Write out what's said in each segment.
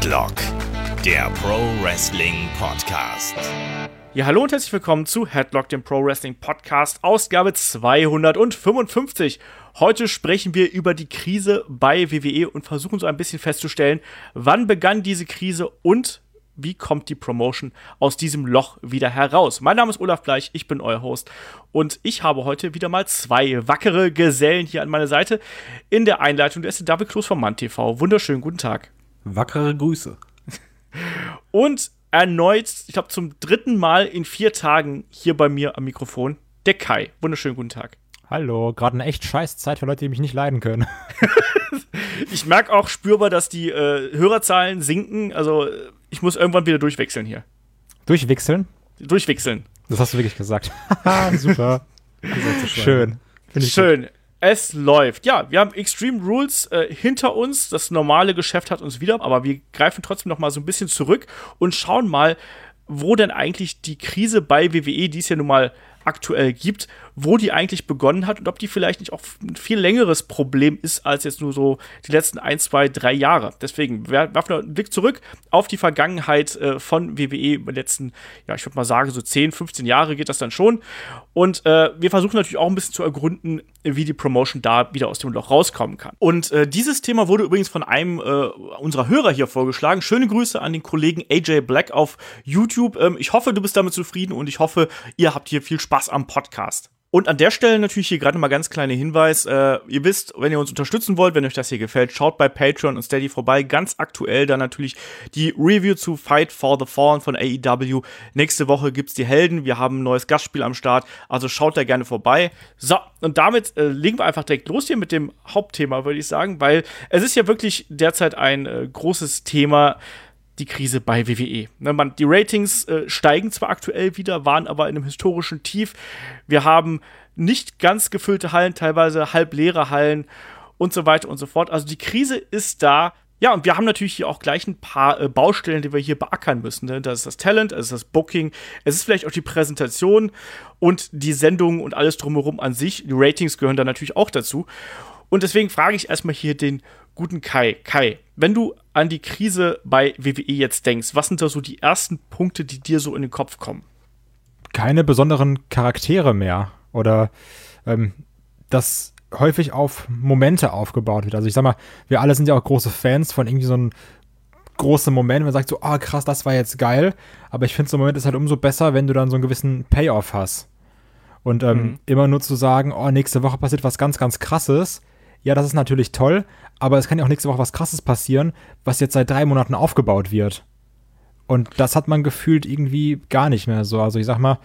Headlock, der Pro Wrestling Podcast. Ja, hallo und herzlich willkommen zu Headlock, dem Pro Wrestling Podcast, Ausgabe 255. Heute sprechen wir über die Krise bei WWE und versuchen so ein bisschen festzustellen, wann begann diese Krise und wie kommt die Promotion aus diesem Loch wieder heraus. Mein Name ist Olaf Bleich, ich bin euer Host und ich habe heute wieder mal zwei wackere Gesellen hier an meiner Seite. In der Einleitung, der ist der David Kloß vom MannTV. Wunderschönen guten Tag. Wackere Grüße. Und erneut, ich glaube zum dritten Mal in 4 Tagen hier bei mir am Mikrofon, der Kai. Wunderschönen guten Tag. Hallo, gerade eine echt scheiß Zeit für Leute, die mich nicht leiden können. Ich merke auch spürbar, dass die Hörerzahlen sinken. Also ich muss irgendwann wieder durchwechseln hier. Durchwechseln? Durchwechseln. Das hast du wirklich gesagt. Super. Schön. Schön. Es läuft. Ja, wir haben Extreme Rules hinter uns. Das normale Geschäft hat uns wieder. Aber wir greifen trotzdem noch mal so ein bisschen zurück und schauen mal, wo denn eigentlich die Krise bei WWE, die es ja nun mal aktuell gibt, wo die eigentlich begonnen hat und ob die vielleicht nicht auch ein viel längeres Problem ist als jetzt nur so die letzten 1, 2, 3 Jahre. Deswegen werfen wir einen Blick zurück auf die Vergangenheit von WWE über die letzten, ja, ich würde mal sagen, so 10, 15 Jahre geht das dann schon. Und wir versuchen natürlich auch ein bisschen zu ergründen, wie die Promotion da wieder aus dem Loch rauskommen kann. Und dieses Thema wurde übrigens von einem unserer Hörer hier vorgeschlagen. Schöne Grüße an den Kollegen AJ Black auf YouTube. Ich hoffe, du bist damit zufrieden und ich hoffe, ihr habt hier viel Spaß am Podcast. Und an der Stelle natürlich hier gerade mal ganz kleiner Hinweis. Ihr wisst, wenn ihr uns unterstützen wollt, wenn euch das hier gefällt, schaut bei Patreon und Steady vorbei. Ganz aktuell dann natürlich die Review zu Fight for the Fallen von AEW. Nächste Woche gibt's die Helden. Wir haben ein neues Gastspiel am Start. Also schaut da gerne vorbei. So, und damit legen wir einfach direkt los hier mit dem Hauptthema, würde ich sagen. Weil es ist ja wirklich derzeit ein großes Thema, die Krise bei WWE. Die Ratings steigen zwar aktuell wieder, waren aber in einem historischen Tief. Wir haben nicht ganz gefüllte Hallen, teilweise halbleere Hallen und so weiter und so fort. Also die Krise ist da. Ja, und wir haben natürlich hier auch gleich ein paar Baustellen, die wir hier beackern müssen. Ne? Das ist das Talent, es ist das Booking, es ist vielleicht auch die Präsentation und die Sendung und alles drumherum an sich. Die Ratings gehören da natürlich auch dazu. Und deswegen frage ich erstmal hier den guten Kai. Kai, wenn du an die Krise bei WWE jetzt denkst, was sind da so die ersten Punkte, die dir so in den Kopf kommen? Keine besonderen Charaktere mehr. Oder dass häufig auf Momente aufgebaut wird. Also ich sag mal, wir alle sind ja auch große Fans von irgendwie so einem großen Moment, wenn man sagt so, ah krass, das war jetzt geil. Aber ich finde, so ein Moment ist halt umso besser, wenn du dann so einen gewissen Payoff hast. Und immer nur zu sagen, oh, nächste Woche passiert was ganz, ganz Krasses. Ja, das ist natürlich toll, aber es kann ja auch nächste Woche was Krasses passieren, was jetzt seit 3 Monaten aufgebaut wird. Und das hat man gefühlt irgendwie gar nicht mehr so. Also ich sag mal,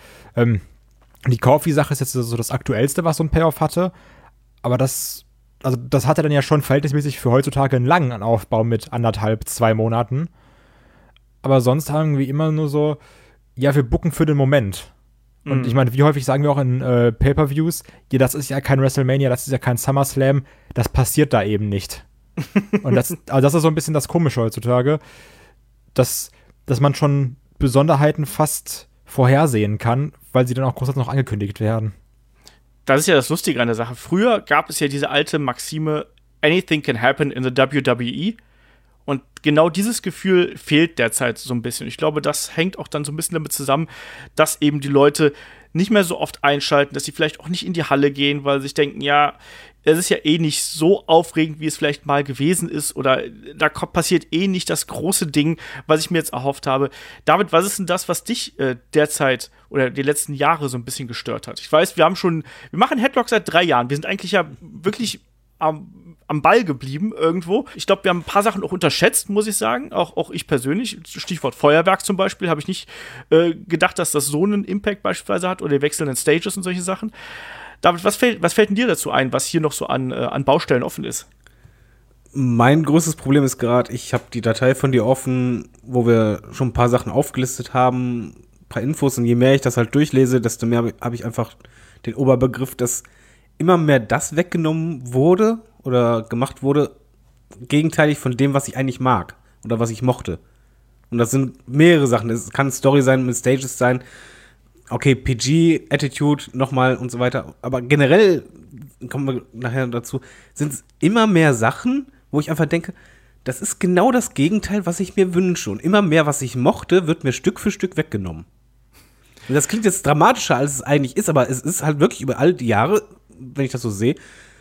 die Kofi-Sache ist jetzt so das Aktuellste, was so ein Payoff hatte. Aber das hatte dann ja schon verhältnismäßig für heutzutage einen langen Aufbau mit 1,5, 2 Monaten. Aber sonst haben wir immer nur so, ja, wir booken für den Moment. Und ich meine, wie häufig sagen wir auch in Pay-Per-Views, ja, das ist ja kein WrestleMania, das ist ja kein SummerSlam, das passiert da eben nicht. Und das ist so ein bisschen das Komische heutzutage, dass man schon Besonderheiten fast vorhersehen kann, weil sie dann auch großartig noch angekündigt werden. Das ist ja das Lustige an der Sache. Früher gab es ja diese alte Maxime, anything can happen in the WWE. Und genau dieses Gefühl fehlt derzeit so ein bisschen. Ich glaube, das hängt auch dann so ein bisschen damit zusammen, dass eben die Leute nicht mehr so oft einschalten, dass sie vielleicht auch nicht in die Halle gehen, weil sie sich denken, ja, es ist ja eh nicht so aufregend, wie es vielleicht mal gewesen ist oder da passiert eh nicht das große Ding, was ich mir jetzt erhofft habe. David, was ist denn das, was dich derzeit oder die letzten Jahre so ein bisschen gestört hat? Ich weiß, wir machen Headlock seit 3 Jahren. Wir sind eigentlich ja wirklich am Ball geblieben irgendwo. Ich glaube, wir haben ein paar Sachen auch unterschätzt, muss ich sagen. Auch ich persönlich. Stichwort Feuerwerk zum Beispiel. Habe ich nicht gedacht, dass das so einen Impact beispielsweise hat oder die wechselnden Stages und solche Sachen. David, was fällt denn dir dazu ein, was hier noch so an Baustellen offen ist? Mein größtes Problem ist gerade, ich habe die Datei von dir offen, wo wir schon ein paar Sachen aufgelistet haben, ein paar Infos. Und je mehr ich das halt durchlese, desto mehr habe ich einfach den Oberbegriff, dass immer mehr das weggenommen wurde oder gemacht wurde, gegenteilig von dem, was ich eigentlich mag oder was ich mochte. Und das sind mehrere Sachen. Es kann Story sein, mit Stages sein, okay, PG, Attitude nochmal und so weiter. Aber generell, kommen wir nachher dazu, sind es immer mehr Sachen, wo ich einfach denke, das ist genau das Gegenteil, was ich mir wünsche. Und immer mehr, was ich mochte, wird mir Stück für Stück weggenommen. Und das klingt jetzt dramatischer, als es eigentlich ist, aber es ist halt wirklich über all die Jahre, wenn ich das so sehe,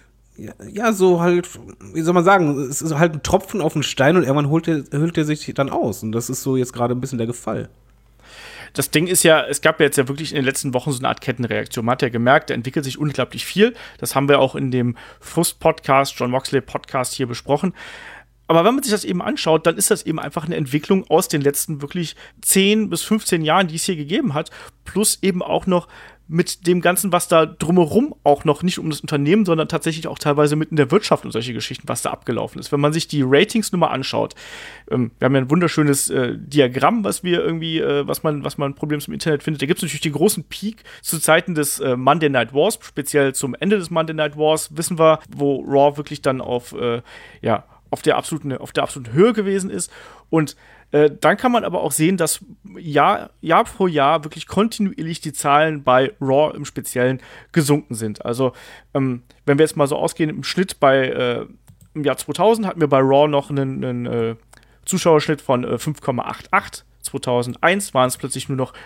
ja, so halt, wie soll man sagen, es ist halt ein Tropfen auf den Stein und irgendwann hüllt er sich dann aus. Und das ist so jetzt gerade ein bisschen der Gefall. Das Ding ist ja, es gab ja jetzt ja wirklich in den letzten Wochen so eine Art Kettenreaktion. Man hat ja gemerkt, da entwickelt sich unglaublich viel. Das haben wir auch in dem Frust-Podcast, John Moxley-Podcast hier besprochen. Aber wenn man sich das eben anschaut, dann ist das eben einfach eine Entwicklung aus den letzten wirklich 10 bis 15 Jahren, die es hier gegeben hat. Plus eben auch noch mit dem Ganzen, was da drumherum auch noch nicht um das Unternehmen, sondern tatsächlich auch teilweise mitten in der Wirtschaft und solche Geschichten, was da abgelaufen ist. Wenn man sich die Ratings nur mal anschaut, wir haben ja ein wunderschönes Diagramm, was wir irgendwie, was man problemlos im Internet findet. Da gibt es natürlich den großen Peak zu Zeiten des Monday Night Wars, speziell zum Ende des Monday Night Wars, wissen wir, wo Raw wirklich dann auf der absoluten Höhe gewesen ist. Und dann kann man aber auch sehen, dass Jahr pro Jahr wirklich kontinuierlich die Zahlen bei Raw im Speziellen gesunken sind. Also, wenn wir jetzt mal so ausgehen, im Schnitt im Jahr 2000 hatten wir bei Raw noch einen Zuschauerschnitt von 5,88. 2001 waren es plötzlich nur noch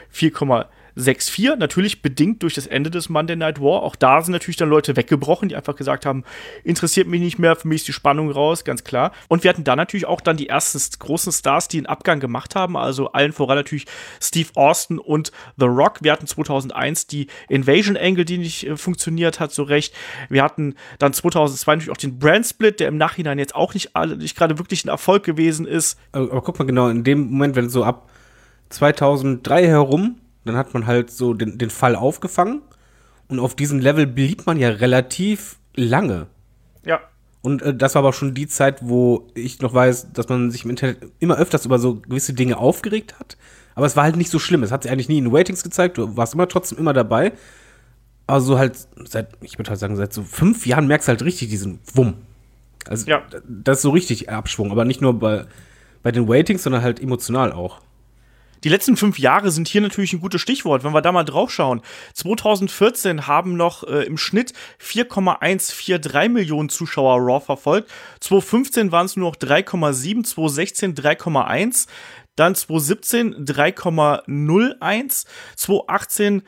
4,64. Natürlich bedingt durch das Ende des Monday Night War. Auch da sind natürlich dann Leute weggebrochen, die einfach gesagt haben, interessiert mich nicht mehr, für mich ist die Spannung raus, ganz klar. Und wir hatten da natürlich auch dann die ersten großen Stars, die einen Abgang gemacht haben. Also allen voran natürlich Steve Austin und The Rock. Wir hatten 2001 die Invasion Angle, die nicht funktioniert hat so recht. Wir hatten dann 2002 natürlich auch den Brand Split, der im Nachhinein jetzt auch nicht gerade wirklich ein Erfolg gewesen ist. Aber guck mal genau, in dem Moment, wenn so ab 2003 herum, dann hat man halt so den Fall aufgefangen und auf diesem Level blieb man ja relativ lange. Ja. Und das war aber schon die Zeit, wo ich noch weiß, dass man sich im Internet immer öfters über so gewisse Dinge aufgeregt hat, aber es war halt nicht so schlimm. Es hat sich eigentlich nie in Ratings gezeigt, du warst trotzdem immer dabei. Aber so halt ich würde halt sagen, seit so 5 Jahren merkst du halt richtig diesen Wumm. Also ja. Das ist so richtig Abschwung, aber nicht nur bei den Ratings, sondern halt emotional auch. Die letzten 5 Jahre sind hier natürlich ein gutes Stichwort, wenn wir da mal drauf schauen. 2014 haben noch im Schnitt 4,143 Millionen Zuschauer Raw verfolgt. 2015 waren es nur noch 3,7, 2016 3,1. Dann 2017 3,01, 2018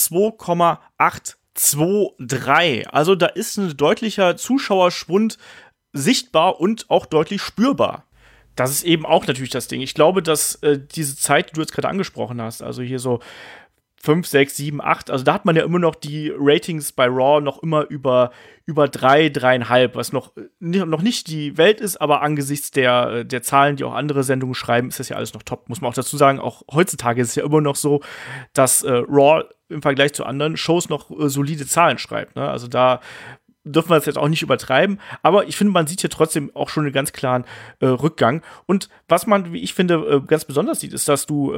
2,823. Also da ist ein deutlicher Zuschauerschwund sichtbar und auch deutlich spürbar. Das ist eben auch natürlich das Ding. Ich glaube, dass diese Zeit, die du jetzt gerade angesprochen hast, also hier so 5, 6, 7, 8, also da hat man ja immer noch die Ratings bei Raw noch immer über 3, 3,5, was noch nicht die Welt ist, aber angesichts der Zahlen, die auch andere Sendungen schreiben, ist das ja alles noch top. Muss man auch dazu sagen, auch heutzutage ist es ja immer noch so, dass Raw im Vergleich zu anderen Shows noch solide Zahlen schreibt, ne? Also da dürfen wir es jetzt auch nicht übertreiben, aber ich finde, man sieht hier trotzdem auch schon einen ganz klaren Rückgang. Und was man, wie ich finde, ganz besonders sieht, ist, dass du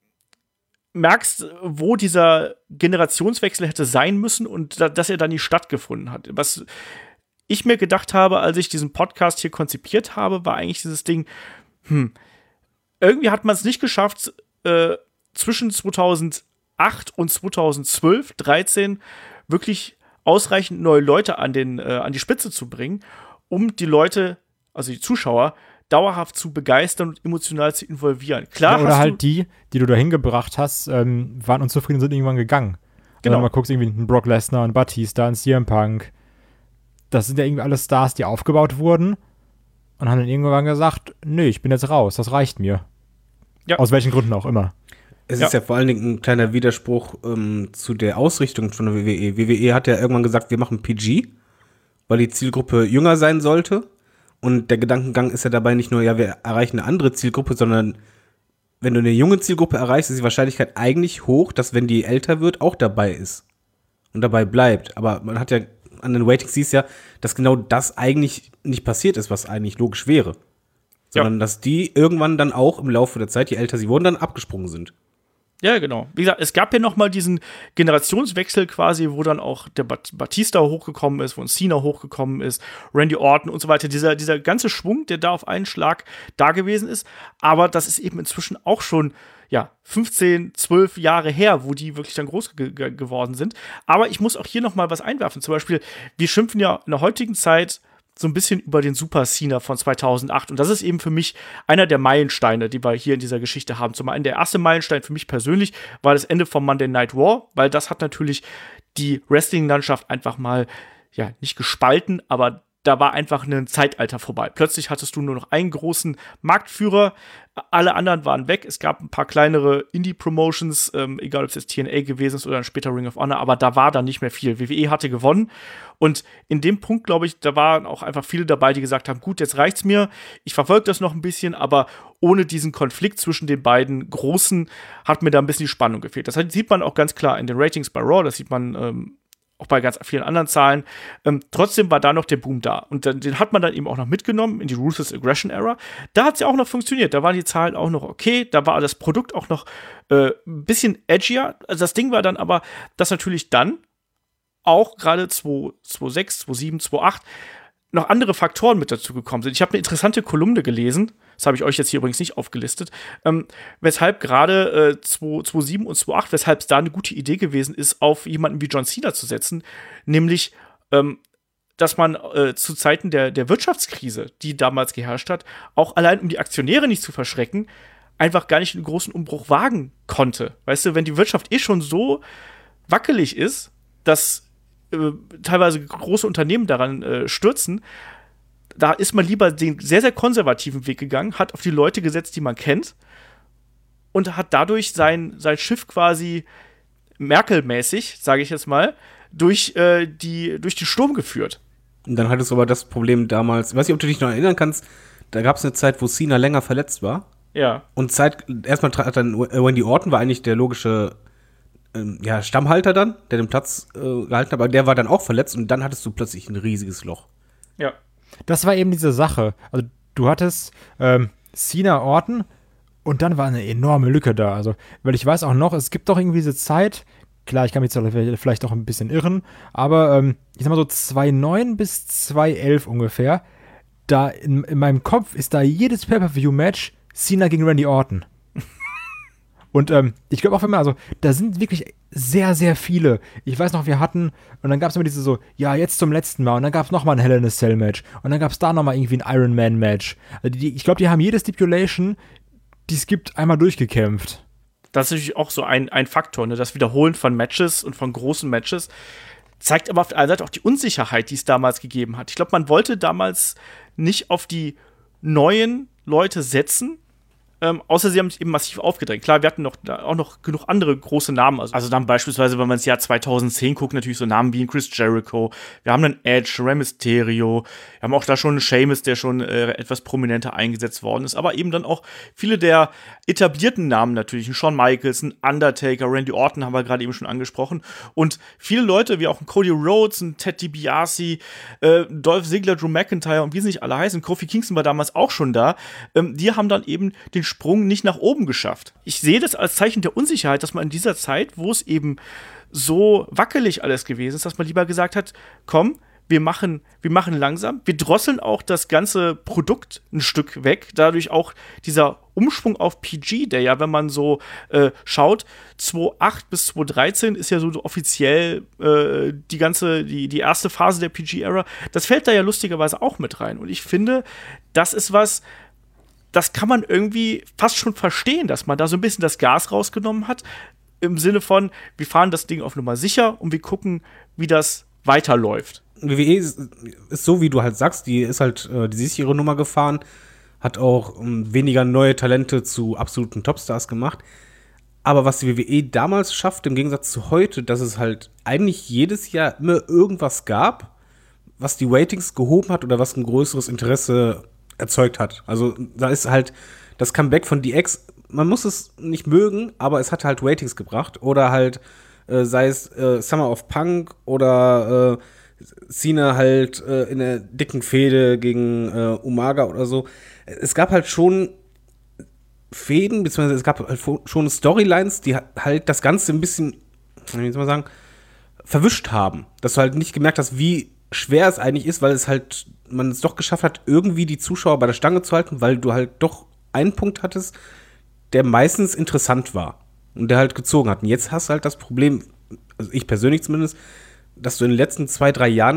merkst, wo dieser Generationswechsel hätte sein müssen und dass er dann nicht stattgefunden hat. Was ich mir gedacht habe, als ich diesen Podcast hier konzipiert habe, war eigentlich dieses Ding, irgendwie hat man es nicht geschafft, zwischen 2008 und 2012, 13 wirklich ausreichend neue Leute an die Spitze zu bringen, um die Leute, also die Zuschauer, dauerhaft zu begeistern und emotional zu involvieren. Klar, ja, oder halt die du da hingebracht hast, waren unzufrieden und sind irgendwann gegangen. Genau. Wenn du mal guckst, irgendwie einen Brock Lesnar, einen Batista, einen CM Punk. Das sind ja irgendwie alle Stars, die aufgebaut wurden und haben dann irgendwann gesagt, nö, ich bin jetzt raus, das reicht mir. Ja. Aus welchen Gründen auch immer. Es ist ja vor allen Dingen ein kleiner Widerspruch zu der Ausrichtung von der WWE. WWE hat ja irgendwann gesagt, wir machen PG, weil die Zielgruppe jünger sein sollte. Und der Gedankengang ist ja dabei nicht nur, ja, wir erreichen eine andere Zielgruppe, sondern wenn du eine junge Zielgruppe erreichst, ist die Wahrscheinlichkeit eigentlich hoch, dass, wenn die älter wird, auch dabei ist und dabei bleibt. Aber man hat ja an den Ratings siehst ja, dass genau das eigentlich nicht passiert ist, was eigentlich logisch wäre. Sondern dass die irgendwann dann auch im Laufe der Zeit, je älter sie wurden, dann abgesprungen sind. Ja, genau. Wie gesagt, es gab ja noch mal diesen Generationswechsel quasi, wo dann auch der Batista hochgekommen ist, wo ein Cena hochgekommen ist, Randy Orton und so weiter. Dieser ganze Schwung, der da auf einen Schlag da gewesen ist. Aber das ist eben inzwischen auch schon 15, 12 Jahre her, wo die wirklich dann groß geworden sind. Aber ich muss auch hier noch mal was einwerfen. Zum Beispiel, wir schimpfen ja in der heutigen Zeit so ein bisschen über den Super Cena von 2008. Und das ist eben für mich einer der Meilensteine, die wir hier in dieser Geschichte haben. Zum einen der erste Meilenstein für mich persönlich war das Ende von Monday Night War, weil das hat natürlich die Wrestling-Landschaft einfach mal, ja, nicht gespalten, aber da war einfach ein Zeitalter vorbei. Plötzlich hattest du nur noch einen großen Marktführer, alle anderen waren weg. Es gab ein paar kleinere Indie-Promotions, egal ob es jetzt TNA gewesen ist oder dann später Ring of Honor, aber da war dann nicht mehr viel. WWE hatte gewonnen und in dem Punkt, glaube ich, da waren auch einfach viele dabei, die gesagt haben, gut, jetzt reicht's mir, ich verfolge das noch ein bisschen, aber ohne diesen Konflikt zwischen den beiden Großen hat mir da ein bisschen die Spannung gefehlt. Das sieht man auch ganz klar in den Ratings bei Raw, das sieht man auch bei ganz vielen anderen Zahlen. Trotzdem war da noch der Boom da. Und den hat man dann eben auch noch mitgenommen in die Ruthless Aggression Era. Da hat es ja auch noch funktioniert. Da waren die Zahlen auch noch okay. Da war das Produkt auch noch ein bisschen edgier. Also das Ding war dann aber, dass natürlich dann auch gerade 2006, 2007, 2008 noch andere Faktoren mit dazu gekommen sind. Ich habe eine interessante Kolumne gelesen, das habe ich euch jetzt hier übrigens nicht aufgelistet, weshalb gerade 2007 und 2008, weshalb es da eine gute Idee gewesen ist, auf jemanden wie John Cena zu setzen, nämlich, dass man zu Zeiten der Wirtschaftskrise, die damals geherrscht hat, auch allein um die Aktionäre nicht zu verschrecken, einfach gar nicht einen großen Umbruch wagen konnte. Weißt du, wenn die Wirtschaft schon so wackelig ist, dass teilweise große Unternehmen daran stürzen, da ist man lieber den sehr, sehr konservativen Weg gegangen, hat auf die Leute gesetzt, die man kennt und hat dadurch sein Schiff quasi Merkel-mäßig, sage ich jetzt mal, durch den Sturm geführt. Und dann hattest du aber das Problem damals, ich weiß nicht, ob du dich noch erinnern kannst, da gab es eine Zeit, wo Cena länger verletzt war. Ja. Und erstmal hat dann Randy Orton, war eigentlich der logische Stammhalter dann, der den Platz gehalten hat, aber der war dann auch verletzt und dann hattest du plötzlich ein riesiges Loch. Ja. Das war eben diese Sache. Also du hattest Cena, Orton und dann war eine enorme Lücke da. Also, weil ich weiß auch noch, es gibt doch irgendwie diese Zeit, klar, ich kann mich jetzt vielleicht auch ein bisschen irren, aber ich sag mal so 2009 bis 2011 ungefähr, da in meinem Kopf ist da jedes Pay-Per-View-Match Cena gegen Randy Orton. Und ich glaube auch immer, also da sind wirklich sehr, sehr viele. Ich weiß noch, wir hatten, und dann gab es immer diese so, ja, jetzt zum letzten Mal, und dann gab es nochmal ein Hell in a Cell Match, und dann gab es da nochmal irgendwie ein Iron Man Match. Also ich glaube, die haben jede Stipulation, die es gibt, einmal durchgekämpft. Das ist natürlich auch so ein Faktor, ne? Das Wiederholen von Matches und von großen Matches zeigt aber auf der anderen Seite auch die Unsicherheit, die es damals gegeben hat. Ich glaube, man wollte damals nicht auf die neuen Leute setzen, außer sie haben sich eben massiv aufgedrängt. Klar, wir hatten auch noch genug andere große Namen. Also dann beispielsweise, wenn man ins Jahr 2010 guckt, natürlich so Namen wie Chris Jericho. Wir haben einen Edge, Rey Mysterio. Wir haben auch da schon einen Sheamus, der schon etwas prominenter eingesetzt worden ist. Aber eben dann auch viele der etablierten Namen natürlich. Ein Shawn Michaels, ein Undertaker, Randy Orton haben wir gerade eben schon angesprochen. Und viele Leute, wie auch ein Cody Rhodes, ein Ted DiBiase, Dolph Ziggler, Drew McIntyre und wie sie nicht alle heißen. Kofi Kingston war damals auch schon da. Die haben dann eben den Sprung nicht nach oben geschafft. Ich sehe das als Zeichen der Unsicherheit, dass man in dieser Zeit, wo es eben so wackelig alles gewesen ist, dass man lieber gesagt hat, komm, wir machen langsam, wir drosseln auch das ganze Produkt ein Stück weg, dadurch auch dieser Umschwung auf PG, der ja, wenn man so schaut, 2008 bis 2013 ist ja so offiziell die erste Phase der PG-Ära, das fällt da ja lustigerweise auch mit rein. Und ich finde, das ist was, das kann man irgendwie fast schon verstehen, dass man da so ein bisschen das Gas rausgenommen hat, im Sinne von, wir fahren das Ding auf Nummer sicher und wir gucken, wie das weiterläuft. WWE ist so, wie du halt sagst, die ist halt die sichere Nummer gefahren, hat auch weniger neue Talente zu absoluten Topstars gemacht. Aber was die WWE damals schafft, im Gegensatz zu heute, dass es halt eigentlich jedes Jahr immer irgendwas gab, was die Ratings gehoben hat oder was ein größeres Interesse erzeugt hat. Also da ist halt das Comeback von DX, man muss es nicht mögen, aber es hat halt Ratings gebracht. Oder halt, sei es Summer of Punk oder Cena halt in der dicken Fehde gegen Umaga oder so. Es gab halt schon Fäden, beziehungsweise es gab halt schon Storylines, die halt das Ganze ein bisschen, wie soll man sagen, verwischt haben. Dass du halt nicht gemerkt hast, wie schwer es eigentlich ist, weil man es doch geschafft hat, irgendwie die Zuschauer bei der Stange zu halten, weil du halt doch einen Punkt hattest, der meistens interessant war und der halt gezogen hat. Und jetzt hast du halt das Problem, also ich persönlich zumindest, dass du in den letzten 2-3 Jahren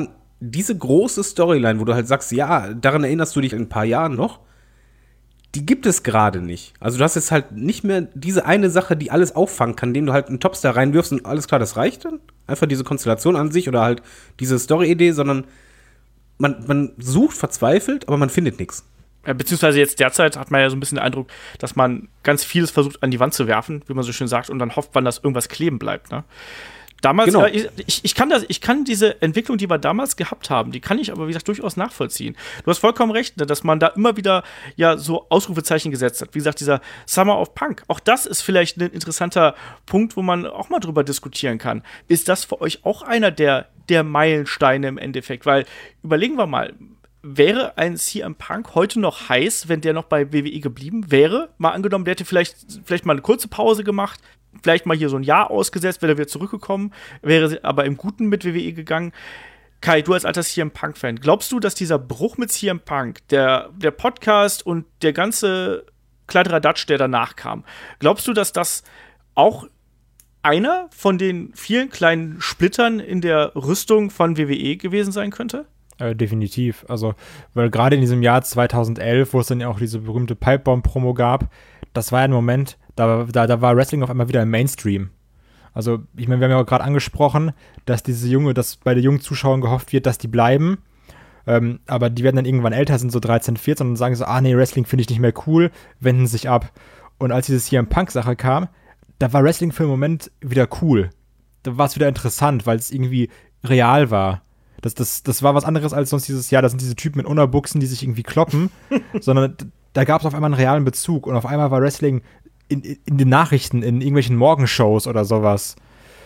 diese große Storyline, wo du halt sagst, ja, daran erinnerst du dich in ein paar Jahren noch, die gibt es gerade nicht. Also du hast jetzt halt nicht mehr diese eine Sache, die alles auffangen kann, indem du halt einen Topstar reinwirfst und alles klar, das reicht dann. Einfach diese Konstellation an sich oder halt diese Story-Idee, sondern man sucht verzweifelt, aber man findet nichts. Beziehungsweise jetzt derzeit hat man ja so ein bisschen den Eindruck, dass man ganz vieles versucht an die Wand zu werfen, wie man so schön sagt, und dann hofft man, dass irgendwas kleben bleibt, ne? Damals, Genau. Ich kann diese Entwicklung, die wir damals gehabt haben, die kann ich aber, wie gesagt, durchaus nachvollziehen. Du hast vollkommen recht, ne, dass man da immer wieder ja so Ausrufezeichen gesetzt hat. Wie gesagt, dieser Summer of Punk, auch das ist vielleicht ein interessanter Punkt, wo man auch mal drüber diskutieren kann. Ist das für euch auch einer der Meilensteine im Endeffekt? Weil, überlegen wir mal, wäre ein CM Punk heute noch heiß, wenn der noch bei WWE geblieben wäre? Mal angenommen, der hätte vielleicht mal eine kurze Pause gemacht, vielleicht mal hier so ein Jahr ausgesetzt, wäre er wieder zurückgekommen, wäre aber im Guten mit WWE gegangen. Kai, du als alter CM Punk-Fan, glaubst du, dass dieser Bruch mit CM Punk, der Podcast und der ganze Kladderadatsch, der danach kam, glaubst du, dass das auch einer von den vielen kleinen Splittern in der Rüstung von WWE gewesen sein könnte? Definitiv. Also, weil gerade in diesem Jahr 2011, wo es dann ja auch diese berühmte Pipebomb-Promo gab, das war ja ein Moment, da war Wrestling auf einmal wieder im Mainstream. Also, ich meine, wir haben ja auch gerade angesprochen, dass dass bei den jungen Zuschauern gehofft wird, dass die bleiben. Aber die werden dann irgendwann älter, sind so 13, 14 und sagen so, nee, Wrestling finde ich nicht mehr cool, wenden sich ab. Und als diese CM Punk-Sache kam, da war Wrestling für einen Moment wieder cool. Da war es wieder interessant, weil es irgendwie real war. Das war was anderes als sonst dieses, das sind diese Typen in Unterbuchsen, die sich irgendwie kloppen, sondern da gab es auf einmal einen realen Bezug und auf einmal war Wrestling in den Nachrichten, in irgendwelchen Morgenshows oder sowas.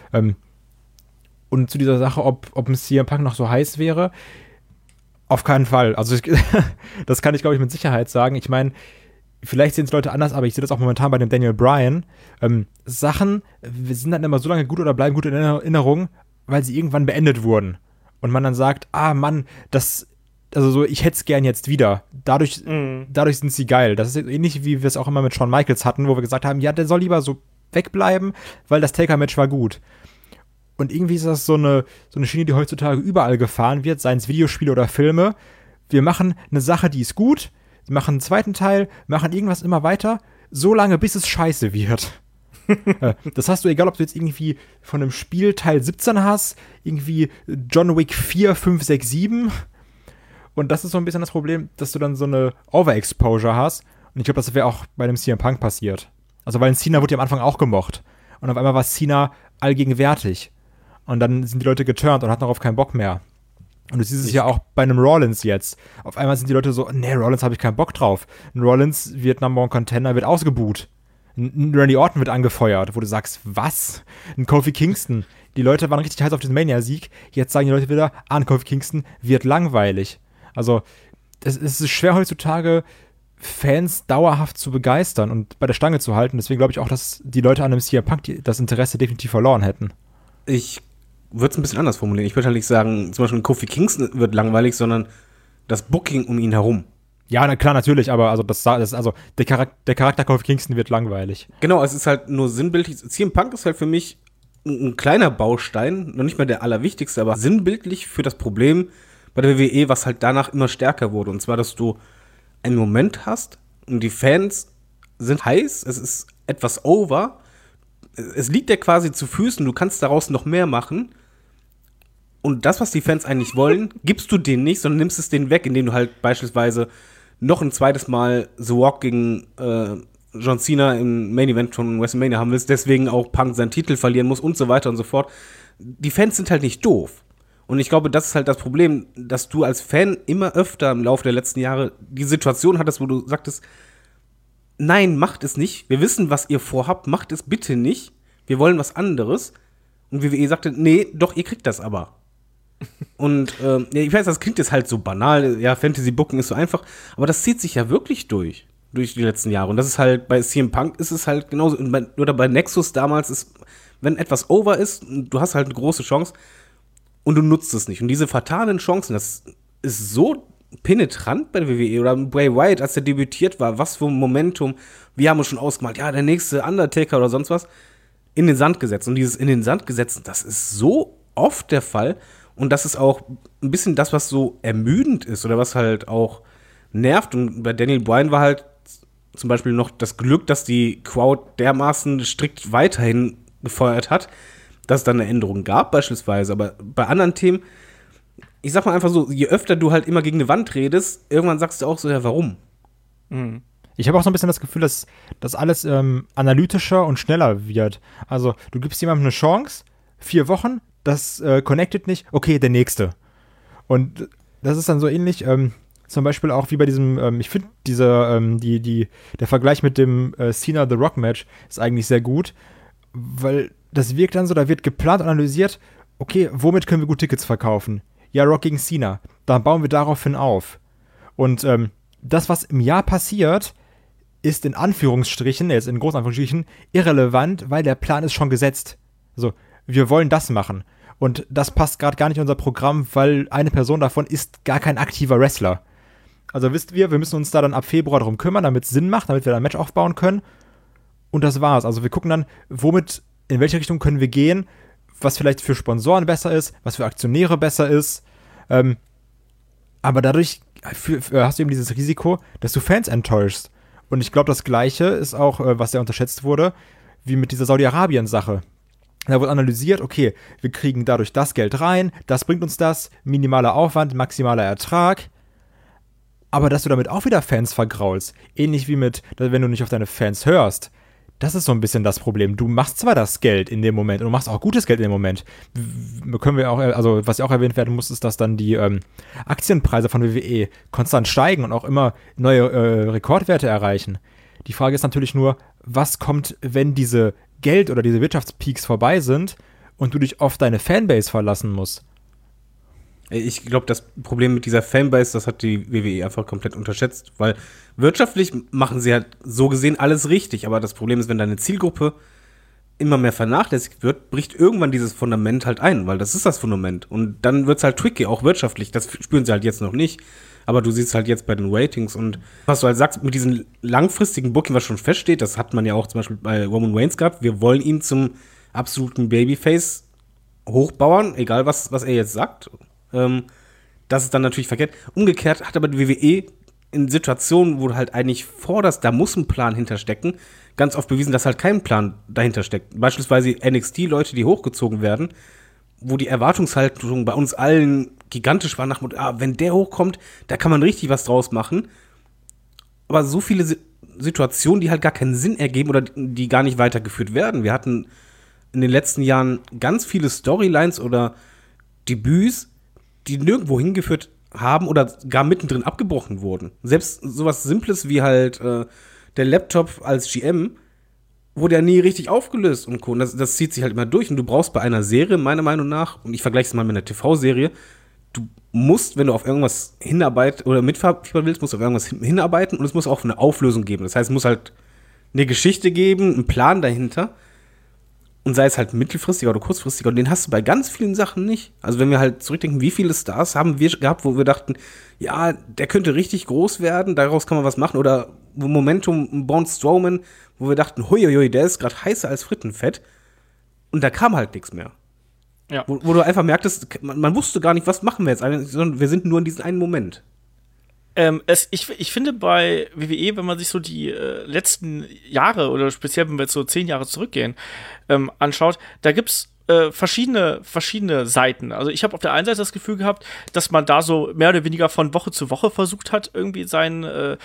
Und zu dieser Sache, ob ein CM Punk noch so heiß wäre, auf keinen Fall. Also das kann ich, glaube ich, mit Sicherheit sagen. Ich meine, vielleicht sehen es Leute anders, aber ich sehe das auch momentan bei dem Daniel Bryan. Sachen sind dann immer so lange gut oder bleiben gut in Erinnerung, weil sie irgendwann beendet wurden. Und man dann sagt, Mann, ich hätte es gern jetzt wieder. Dadurch sind sie geil. Das ist ähnlich, wie wir es auch immer mit Shawn Michaels hatten, wo wir gesagt haben, ja, der soll lieber so wegbleiben, weil das Taker-Match war gut. Und irgendwie ist das so eine Schiene, die heutzutage überall gefahren wird, seien es Videospiele oder Filme. Wir machen eine Sache, die ist gut, wir machen einen zweiten Teil, machen irgendwas immer weiter, so lange, bis es scheiße wird. Das hast du, egal ob du jetzt irgendwie von einem Spiel Teil 17 hast, irgendwie John Wick 4, 5, 6, 7. Und das ist so ein bisschen das Problem, dass du dann so eine Overexposure hast. Und ich glaube, das wäre auch bei einem CM Punk passiert. Also, weil ein Cena wurde ja am Anfang auch gemocht. Und auf einmal war Cena allgegenwärtig. Und dann sind die Leute geturnt und hatten darauf keinen Bock mehr. Und du siehst es ja auch bei einem Rollins jetzt. Auf einmal sind die Leute so, nee, Rollins habe ich keinen Bock drauf. Ein Rollins wird Number One Contender, wird ausgebuht. Ein Randy Orton wird angefeuert, wo du sagst, was? Ein Kofi Kingston. Die Leute waren richtig heiß auf diesen Mania-Sieg. Jetzt sagen die Leute wieder, ein Kofi Kingston wird langweilig. Also, es ist schwer heutzutage, Fans dauerhaft zu begeistern und bei der Stange zu halten. Deswegen glaube ich auch, dass die Leute an einem CM Punk das Interesse definitiv verloren hätten. Ich würde es ein bisschen anders formulieren. Ich würde halt nicht sagen, zum Beispiel ein Kofi Kingston wird langweilig, sondern das Booking um ihn herum. Ja, na klar, natürlich, aber also der Charakter Kofi Kingston wird langweilig. Genau, es ist halt nur sinnbildlich. CM Punk ist halt für mich ein kleiner Baustein, noch nicht mal der allerwichtigste, aber sinnbildlich für das Problem bei der WWE, was halt danach immer stärker wurde. Und zwar, dass du einen Moment hast und die Fans sind heiß, es ist etwas over, es liegt dir quasi zu Füßen, du kannst daraus noch mehr machen. Und das, was die Fans eigentlich wollen, gibst du denen nicht, sondern nimmst es denen weg, indem du halt beispielsweise noch ein zweites Mal The Rock gegen John Cena im Main Event von WrestleMania haben willst, deswegen auch Punk seinen Titel verlieren muss und so weiter und so fort. Die Fans sind halt nicht doof. Und ich glaube, das ist halt das Problem, dass du als Fan immer öfter im Laufe der letzten Jahre die Situation hattest, wo du sagtest, nein, macht es nicht. Wir wissen, was ihr vorhabt, macht es bitte nicht. Wir wollen was anderes. Und WWE sagte, nee, doch, ihr kriegt das aber. Und ich weiß, das klingt jetzt halt so banal, ja, Fantasy-Booking ist so einfach, aber das zieht sich ja wirklich durch die letzten Jahre. Und das ist halt, bei CM Punk ist es halt genauso, oder bei Nexus damals ist, wenn etwas over ist, du hast halt eine große Chance und du nutzt es nicht. Und diese fatalen Chancen, das ist so penetrant bei der WWE, oder Bray Wyatt, als er debütiert war, was für ein Momentum, wir haben uns schon ausgemalt, ja, der nächste Undertaker oder sonst was, in den Sand gesetzt. Und dieses in den Sand gesetzt, das ist so oft der Fall. Und das ist auch ein bisschen das, was so ermüdend ist oder was halt auch nervt. Und bei Daniel Bryan war halt zum Beispiel noch das Glück, dass die Crowd dermaßen strikt weiterhin gefeuert hat, dass es dann eine Änderung gab beispielsweise. Aber bei anderen Themen, ich sag mal einfach so, je öfter du halt immer gegen eine Wand redest, irgendwann sagst du auch so, ja, warum? Ich habe auch so ein bisschen das Gefühl, dass das alles analytischer und schneller wird. Also du gibst jemandem eine Chance, 4 Wochen, das connectet nicht, okay, der nächste. Und das ist dann so ähnlich, zum Beispiel auch wie bei diesem, ich finde der Vergleich mit dem Cena The Rock Match ist eigentlich sehr gut, weil das wirkt dann so, da wird geplant, analysiert, okay, womit können wir gut Tickets verkaufen? Ja, Rock gegen Cena, dann bauen wir daraufhin auf. Und das, was im Jahr passiert, ist in Anführungsstrichen, jetzt in großen Anführungsstrichen, irrelevant, weil der Plan ist schon gesetzt. Also, wir wollen das machen. Und das passt gerade gar nicht in unser Programm, weil eine Person davon ist gar kein aktiver Wrestler. Also wisst ihr, wir müssen uns da dann ab Februar darum kümmern, damit es Sinn macht, damit wir da ein Match aufbauen können. Und das war's. Also wir gucken dann, in welche Richtung können wir gehen, was vielleicht für Sponsoren besser ist, was für Aktionäre besser ist. Aber dadurch hast du eben dieses Risiko, dass du Fans enttäuschst. Und ich glaube, das Gleiche ist auch, was sehr unterschätzt wurde, wie mit dieser Saudi-Arabien-Sache. Da wurde analysiert, okay, wir kriegen dadurch das Geld rein, das bringt uns das, minimaler Aufwand, maximaler Ertrag. Aber dass du damit auch wieder Fans vergraulst, ähnlich wie wenn du nicht auf deine Fans hörst, das ist so ein bisschen das Problem. Du machst zwar das Geld in dem Moment und du machst auch gutes Geld in dem Moment. Können wir auch, also was ja auch erwähnt werden muss, ist, dass dann die Aktienpreise von WWE konstant steigen und auch immer neue Rekordwerte erreichen. Die Frage ist natürlich nur, was kommt, wenn diese Geld- oder diese Wirtschaftspeaks vorbei sind und du dich auf deine Fanbase verlassen musst? Ich glaube, das Problem mit dieser Fanbase, das hat die WWE einfach komplett unterschätzt, weil wirtschaftlich machen sie halt so gesehen alles richtig, aber das Problem ist, wenn deine Zielgruppe immer mehr vernachlässigt wird, bricht irgendwann dieses Fundament halt ein, weil das ist das Fundament und dann wird's halt tricky, auch wirtschaftlich, das spüren sie halt jetzt noch nicht, aber du siehst halt jetzt bei den Ratings und was du halt sagst, mit diesem langfristigen Booking, was schon feststeht, das hat man ja auch zum Beispiel bei Roman Reigns gehabt, wir wollen ihn zum absoluten Babyface hochbauern, egal was er jetzt sagt. Das ist dann natürlich verkehrt. Umgekehrt hat aber die WWE in Situationen, wo du halt eigentlich forderst, da muss ein Plan hinterstecken, ganz oft bewiesen, dass halt kein Plan dahinter steckt. Beispielsweise NXT-Leute, die hochgezogen werden, wo die Erwartungshaltung bei uns allen gigantisch war, nach wenn der hochkommt, da kann man richtig was draus machen. Aber so viele Situationen, die halt gar keinen Sinn ergeben oder die gar nicht weitergeführt werden. Wir hatten in den letzten Jahren ganz viele Storylines oder Debüts, die nirgendwo hingeführt haben oder gar mittendrin abgebrochen wurden. Selbst sowas Simples wie halt der Laptop als GM wurde ja nie richtig aufgelöst und Co. Und das zieht sich halt immer durch. Und du brauchst bei einer Serie, meiner Meinung nach, und ich vergleiche es mal mit einer TV-Serie, du musst, wenn du auf irgendwas hinarbeiten oder mitfiebern willst, musst du auf irgendwas hinarbeiten und es muss auch eine Auflösung geben. Das heißt, es muss halt eine Geschichte geben, einen Plan dahinter. Und sei es halt mittelfristiger oder kurzfristiger. Und den hast du bei ganz vielen Sachen nicht. Also wenn wir halt zurückdenken, wie viele Stars haben wir gehabt, wo wir dachten, ja, der könnte richtig groß werden, daraus kann man was machen. Oder Momentum, Braun Strowman, wo wir dachten, huiuiui, der ist gerade heißer als Frittenfett. Und da kam halt nichts mehr. Ja. Wo du einfach merktest, man wusste gar nicht, was machen wir jetzt, sondern wir sind nur in diesem einen Moment. Ich finde bei WWE, wenn man sich so die letzten Jahre oder speziell, wenn wir jetzt so 10 Jahre zurückgehen, anschaut, da gibt's verschiedene Seiten. Also ich habe auf der einen Seite das Gefühl gehabt, dass man da so mehr oder weniger von Woche zu Woche versucht hat, irgendwie seine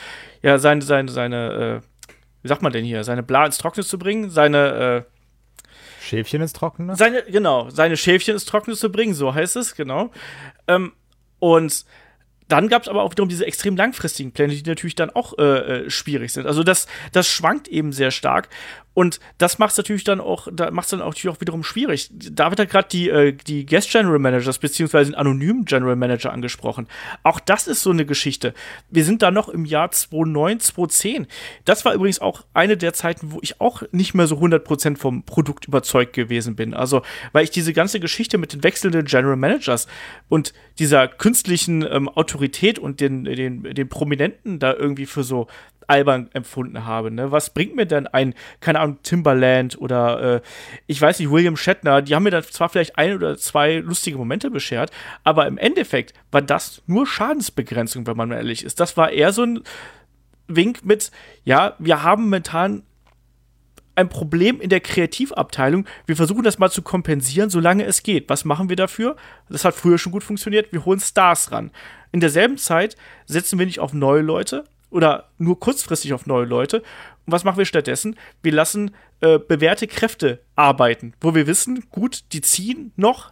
wie sagt man denn hier, seine Bla ins Trockene zu bringen, seine Schäfchen ins Trockene? Seine Schäfchen ins Trockene zu bringen, so heißt es, genau. Und dann gab es aber auch wiederum diese extrem langfristigen Pläne, die natürlich dann auch schwierig sind. Also das schwankt eben sehr stark. Und das macht es natürlich dann auch, wiederum schwierig. Da wird ja gerade die Guest General Managers beziehungsweise den anonymen General Manager angesprochen. Auch das ist so eine Geschichte. Wir sind da noch im Jahr 2009, 2010. Das war übrigens auch eine der Zeiten, wo ich auch nicht mehr so 100% vom Produkt überzeugt gewesen bin. Also, weil ich diese ganze Geschichte mit den wechselnden General Managers und dieser künstlichen Autorität und den Prominenten da irgendwie für so albern empfunden habe. Ne? Was bringt mir denn keine Ahnung, Timbaland oder ich weiß nicht, William Shatner, die haben mir dann zwar vielleicht 1 oder 2 lustige Momente beschert, aber im Endeffekt war das nur Schadensbegrenzung, wenn man mal ehrlich ist. Das war eher so ein Wink mit, ja, wir haben momentan ein Problem in der Kreativabteilung. Wir versuchen das mal zu kompensieren, solange es geht. Was machen wir dafür? Das hat früher schon gut funktioniert. Wir holen Stars ran. In derselben Zeit setzen wir nicht auf neue Leute oder nur kurzfristig auf neue Leute. Und was machen wir stattdessen? Wir lassen bewährte Kräfte arbeiten, wo wir wissen, gut, die ziehen noch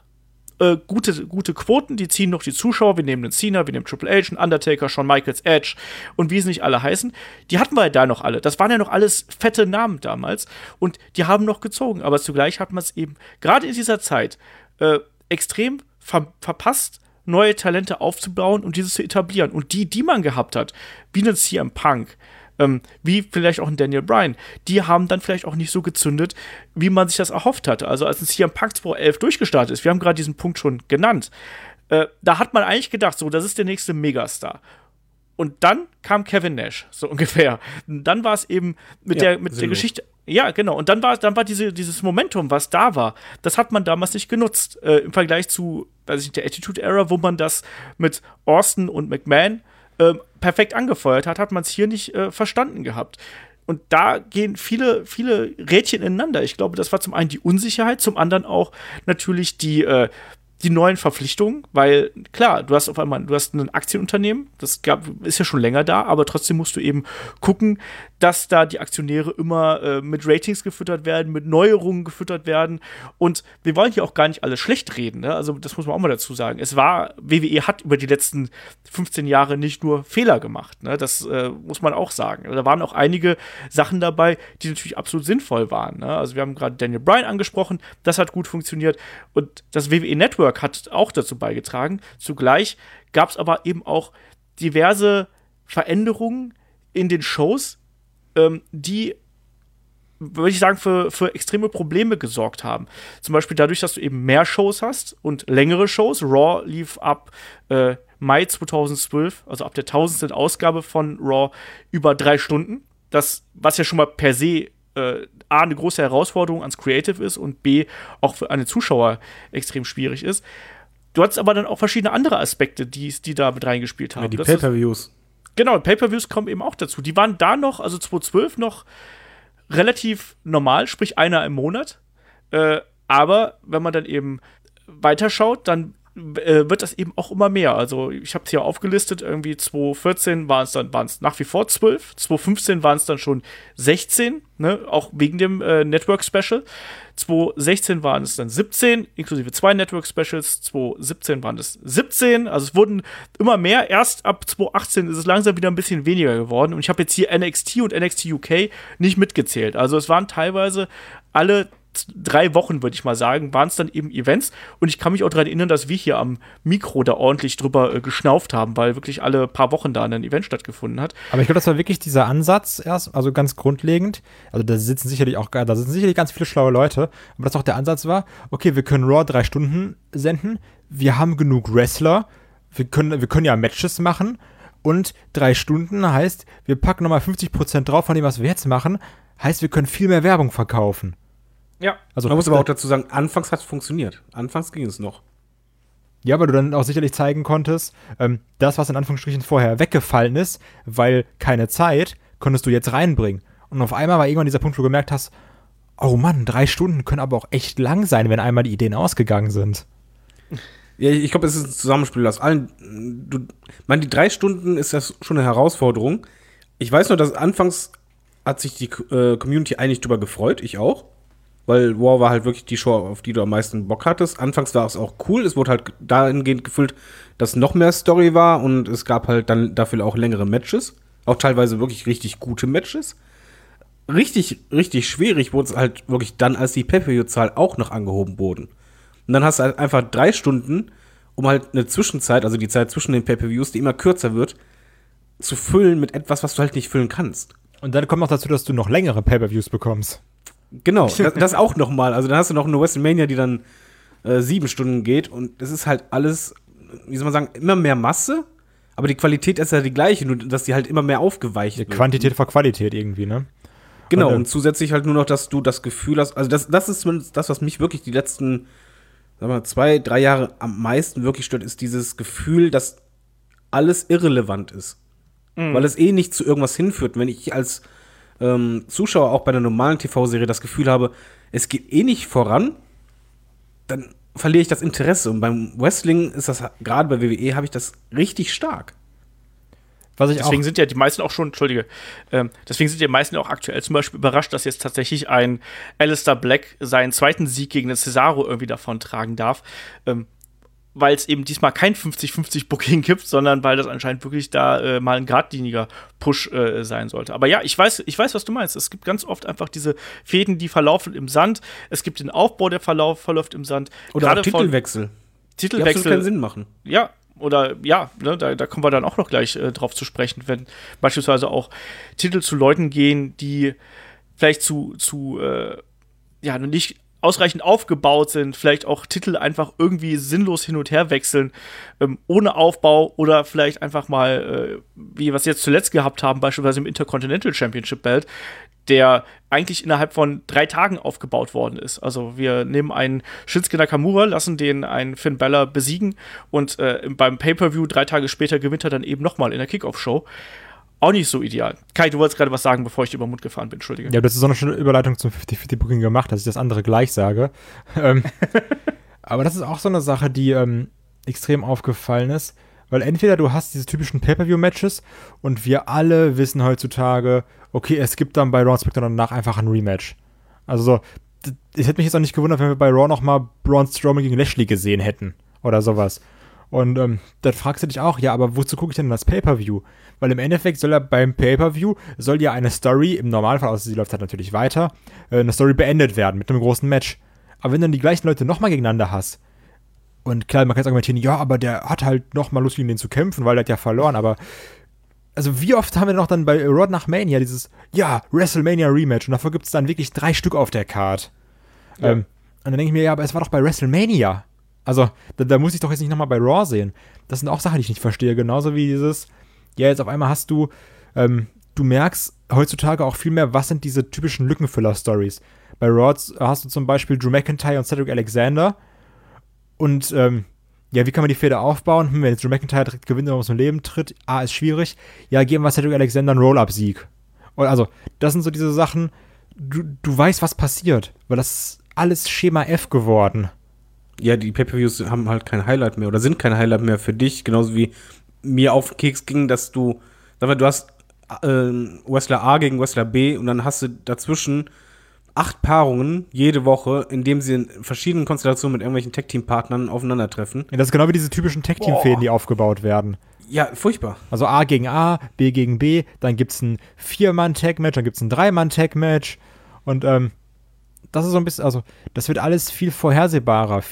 gute Quoten, die ziehen noch die Zuschauer. Wir nehmen einen Cena, wir nehmen Triple H, einen Undertaker, Shawn Michaels, Edge und wie es nicht alle heißen. Die hatten wir ja da noch alle. Das waren ja noch alles fette Namen damals und die haben noch gezogen. Aber zugleich hat man es eben gerade in dieser Zeit extrem verpasst, neue Talente aufzubauen und dieses zu etablieren. Und die man gehabt hat, wie einen CM Punk, wie vielleicht auch ein Daniel Bryan, die haben dann vielleicht auch nicht so gezündet, wie man sich das erhofft hatte. Also als ein CM Punk 2011 durchgestartet ist, wir haben gerade diesen Punkt schon genannt, da hat man eigentlich gedacht, so, das ist der nächste Megastar. Und dann kam Kevin Nash, so ungefähr. Und dann war es eben mit der Geschichte. Ja, genau. Und dann war dieses Momentum, was da war, das hat man damals nicht genutzt. Im Vergleich zu, weiß ich nicht, der Attitude Era, wo man das mit Austin und McMahon perfekt angefeuert hat man es hier nicht verstanden gehabt. Und da gehen viele Rädchen ineinander. Ich glaube, das war zum einen die Unsicherheit, zum anderen auch natürlich die neuen Verpflichtungen, weil klar, du hast ein Aktienunternehmen, ist ja schon länger da, aber trotzdem musst du eben gucken, dass da die Aktionäre immer mit Ratings gefüttert werden, mit Neuerungen gefüttert werden. Und wir wollen hier auch gar nicht alles schlecht reden, ne? Also das muss man auch mal dazu sagen. WWE hat über die letzten 15 Jahre nicht nur Fehler gemacht, ne? Das muss man auch sagen. Da waren auch einige Sachen dabei, die natürlich absolut sinnvoll waren, ne? Also wir haben gerade Daniel Bryan angesprochen, das hat gut funktioniert. Und das WWE Network hat auch dazu beigetragen. Zugleich gab es aber eben auch diverse Veränderungen in den Shows, die, würde ich sagen, für extreme Probleme gesorgt haben. Zum Beispiel dadurch, dass du eben mehr Shows hast und längere Shows. Raw lief ab Mai 2012, also ab der 1000. Ausgabe von Raw, über 3 Stunden. Das, was ja schon mal per se A, eine große Herausforderung ans Creative ist und B, auch für einen Zuschauer extrem schwierig ist. Du hattest aber dann auch verschiedene andere Aspekte, die da mit reingespielt haben. Ja, die Pay-Per-Views. Genau, Pay-Per-Views kommen eben auch dazu. Die waren da noch, also 2012 noch relativ normal, sprich einer im Monat. Aber wenn man dann eben weiterschaut, dann wird das eben auch immer mehr. Also ich habe es hier aufgelistet, irgendwie 2014 waren es nach wie vor 12, 2015 waren es dann schon 16, ne, auch wegen dem Network Special. 2016 waren es dann 17, inklusive 2 Network Specials. 2017 waren es 17, also es wurden immer mehr. Erst ab 2018 ist es langsam wieder ein bisschen weniger geworden. Und ich habe jetzt hier NXT und NXT UK nicht mitgezählt. Also es waren teilweise alle 3 Wochen, würde ich mal sagen, waren es dann eben Events. Und ich kann mich auch daran erinnern, dass wir hier am Mikro da ordentlich drüber geschnauft haben, weil wirklich alle paar Wochen da ein Event stattgefunden hat. Aber ich glaube, das war wirklich dieser Ansatz erst, also ganz grundlegend. Also da sitzen sicherlich ganz viele schlaue Leute, aber dass auch der Ansatz war, okay, wir können Raw 3 Stunden senden, wir haben genug Wrestler, wir können ja Matches machen und 3 Stunden heißt, wir packen nochmal 50% drauf von dem, was wir jetzt machen, heißt, wir können viel mehr Werbung verkaufen. Ja. Also, man muss aber auch dazu sagen, anfangs hat es funktioniert. Anfangs ging es noch. Ja, weil du dann auch sicherlich zeigen konntest, das, was in Anführungsstrichen vorher weggefallen ist, weil keine Zeit, konntest du jetzt reinbringen. Und auf einmal war irgendwann dieser Punkt, wo du gemerkt hast, oh Mann, 3 Stunden können aber auch echt lang sein, wenn einmal die Ideen ausgegangen sind. Ja, ich glaube, es ist ein Zusammenspiel aus allen. Die 3 Stunden ist das schon eine Herausforderung. Ich weiß nur, dass anfangs hat sich die Community eigentlich drüber gefreut, ich auch. Weil War war halt wirklich die Show, auf die du am meisten Bock hattest. Anfangs war es auch cool. Es wurde halt dahingehend gefüllt, dass noch mehr Story war. Und es gab halt dann dafür auch längere Matches. Auch teilweise wirklich richtig gute Matches. Richtig, richtig schwierig wurde es halt wirklich dann, als die Pay-Per-View-Zahl auch noch angehoben wurden. Und dann hast du halt einfach 3 Stunden, um halt eine Zwischenzeit, also die Zeit zwischen den Pay-Per-Views, die immer kürzer wird, zu füllen mit etwas, was du halt nicht füllen kannst. Und dann kommt noch dazu, dass du noch längere Pay-Per-Views bekommst. Genau, das auch noch mal. Also dann hast du noch eine WrestleMania, die dann 7 Stunden geht und es ist halt alles, wie soll man sagen, immer mehr Masse, aber die Qualität ist ja die gleiche, nur dass die halt immer mehr aufgeweicht wird. Quantität vor Qualität irgendwie, ne? Genau, und zusätzlich halt nur noch, dass du das Gefühl hast, also das ist zumindest das, was mich wirklich die letzten, sagen wir mal, 2-3 Jahre am meisten wirklich stört, ist dieses Gefühl, dass alles irrelevant ist. Weil es nicht zu irgendwas hinführt. Wenn ich als Zuschauer auch bei einer normalen TV-Serie das Gefühl habe, es geht nicht voran, dann verliere ich das Interesse. Und beim Wrestling ist das, gerade bei WWE, habe ich das richtig stark. Deswegen sind ja die meisten auch schon, deswegen sind die meisten auch aktuell zum Beispiel überrascht, dass jetzt tatsächlich ein Aleister Black seinen zweiten Sieg gegen den Cesaro irgendwie davon tragen darf. Weil es eben diesmal kein 50-50-Booking gibt, sondern weil das anscheinend wirklich da mal ein geradliniger Push sein sollte. Aber ja, ich weiß, was du meinst. Es gibt ganz oft einfach diese Fäden, die verlaufen im Sand. Es gibt den Aufbau, der verläuft im Sand. Oder auch Titelwechsel. Die absolut keinen Sinn machen. Ja, oder ja, ne, da kommen wir dann auch noch gleich drauf zu sprechen, wenn beispielsweise auch Titel zu Leuten gehen, die vielleicht nicht ausreichend aufgebaut sind, vielleicht auch Titel einfach irgendwie sinnlos hin und her wechseln, ohne Aufbau oder vielleicht einfach mal, wie wir es jetzt zuletzt gehabt haben, beispielsweise im Intercontinental Championship Belt, der eigentlich innerhalb von 3 Tagen aufgebaut worden ist. Also wir nehmen einen Shinsuke Nakamura, lassen den einen Finn Balor besiegen und beim Pay-Per-View 3 Tage später gewinnt er dann eben nochmal in der Kickoff-Show. Auch nicht so ideal. Kai, du wolltest gerade was sagen, bevor ich über den Mund gefahren bin, entschuldige. Ja, das ist so eine schöne Überleitung zum 50-50-Booking gemacht, dass ich das andere gleich sage. Aber das ist auch so eine Sache, die extrem aufgefallen ist, weil entweder du hast diese typischen Pay-Per-View-Matches und wir alle wissen heutzutage, okay, es gibt dann bei Raw und SmackDown danach einfach ein Rematch. Also so, es hätte mich jetzt auch nicht gewundert, wenn wir bei Raw nochmal Braun Strowman gegen Lashley gesehen hätten oder sowas. Und dann fragst du dich auch, ja, aber wozu gucke ich denn das Pay-Per-View? Weil im Endeffekt soll ja beim Pay-Per-View, soll ja eine Story, im Normalfall, außer sie läuft halt natürlich weiter, eine Story beendet werden mit einem großen Match. Aber wenn du dann die gleichen Leute nochmal gegeneinander hast, und klar, man kann jetzt argumentieren, ja, aber der hat halt nochmal Lust, gegen den zu kämpfen, weil der hat ja verloren, aber also wie oft haben wir noch dann bei Raw nach Mania dieses, ja, WrestleMania Rematch und dafür gibt es dann wirklich 3 Stück auf der Card. Ja. Und dann denke ich mir, ja, aber es war doch bei WrestleMania. Also, da muss ich doch jetzt nicht nochmal bei Raw sehen. Das sind auch Sachen, die ich nicht verstehe. Genauso wie dieses, ja, jetzt auf einmal hast du, du merkst heutzutage auch viel mehr, was sind diese typischen Lückenfüller-Stories. Bei Raw hast du zum Beispiel Drew McIntyre und Cedric Alexander. Und, ja, wie kann man die Fehde aufbauen? Wenn jetzt Drew McIntyre direkt gewinnt und aus dem Leben tritt, ist schwierig. Ja, geben wir Cedric Alexander einen Roll-Up-Sieg. Also, das sind so diese Sachen, du weißt, was passiert. Weil das ist alles Schema F geworden. Ja, die Pay-Per-Views haben halt kein Highlight mehr oder sind kein Highlight mehr für dich, genauso wie mir auf den Keks ging, dass du hast Wrestler A gegen Wrestler B und dann hast du dazwischen 8 Paarungen jede Woche, in dem sie in verschiedenen Konstellationen mit irgendwelchen Tag-Team-Partnern aufeinandertreffen. Ja, das ist genau wie diese typischen Tag-Team-Fäden, die aufgebaut werden. Ja, furchtbar. Also A gegen A, B gegen B, dann gibt's ein 4-Mann-Tag-Match, dann gibt's ein 3-Mann-Tag-Match und das ist so ein bisschen, also das wird alles viel vorhersehbarer,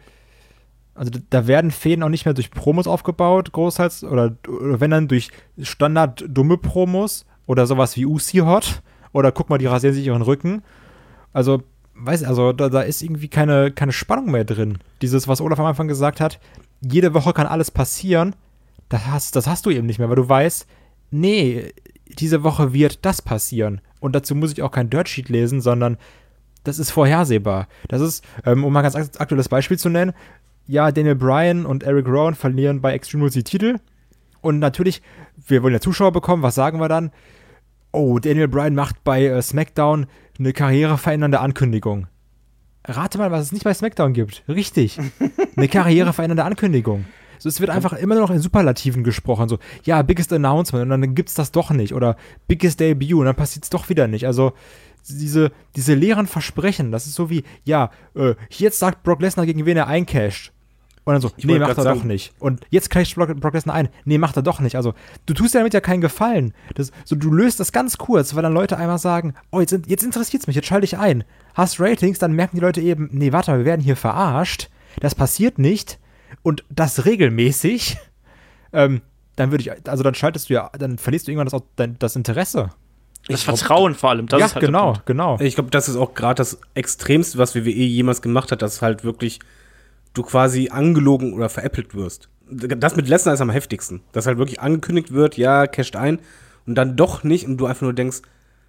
also da werden Fäden auch nicht mehr durch Promos aufgebaut, großteils, oder wenn dann durch standard-dumme Promos oder sowas wie Uzi-Hot oder guck mal, die rasieren sich ihren Rücken. Also, da ist irgendwie keine Spannung mehr drin. Dieses, was Olaf am Anfang gesagt hat, jede Woche kann alles passieren, das hast du eben nicht mehr, weil du weißt, nee, diese Woche wird das passieren. Und dazu muss ich auch kein Dirtsheet lesen, sondern das ist vorhersehbar. Das ist, um mal ein ganz aktuelles Beispiel zu nennen, ja, Daniel Bryan und Eric Rowan verlieren bei Extreme Rules die Titel. Und natürlich, wir wollen ja Zuschauer bekommen, was sagen wir dann? Oh, Daniel Bryan macht bei SmackDown eine karriereverändernde Ankündigung. Rate mal, was es nicht bei SmackDown gibt. Richtig. Eine karriereverändernde Ankündigung. So, es wird einfach immer nur noch in Superlativen gesprochen. So, ja, biggest announcement und dann gibt's das doch nicht. Oder biggest debut und dann passiert's doch wieder nicht. Also, diese leeren Versprechen, das ist so wie, ja, jetzt sagt Brock Lesnar, gegen wen er eincasht. Und dann so, nee, macht er doch nicht. Und jetzt casht Brock Lesnar ein. Nee, macht er doch nicht. Also, du tust dir damit ja keinen Gefallen. Du löst das ganz kurz, weil dann Leute einmal sagen, oh, jetzt interessiert's mich, jetzt schalte ich ein. Hast Ratings, dann merken die Leute eben, nee, warte mal, wir werden hier verarscht. Das passiert nicht. Und das regelmäßig. Dann schaltest du ja, dann verlierst du irgendwann das Interesse. Das Vertrauen vor allem, das ja, ist halt genau. Ich glaube, das ist auch gerade das Extremste, was WWE jemals gemacht hat, dass halt wirklich du quasi angelogen oder veräppelt wirst. das mit Lesnar ist am heftigsten. Dass halt wirklich angekündigt wird, ja, casht ein und dann doch nicht und du einfach nur denkst,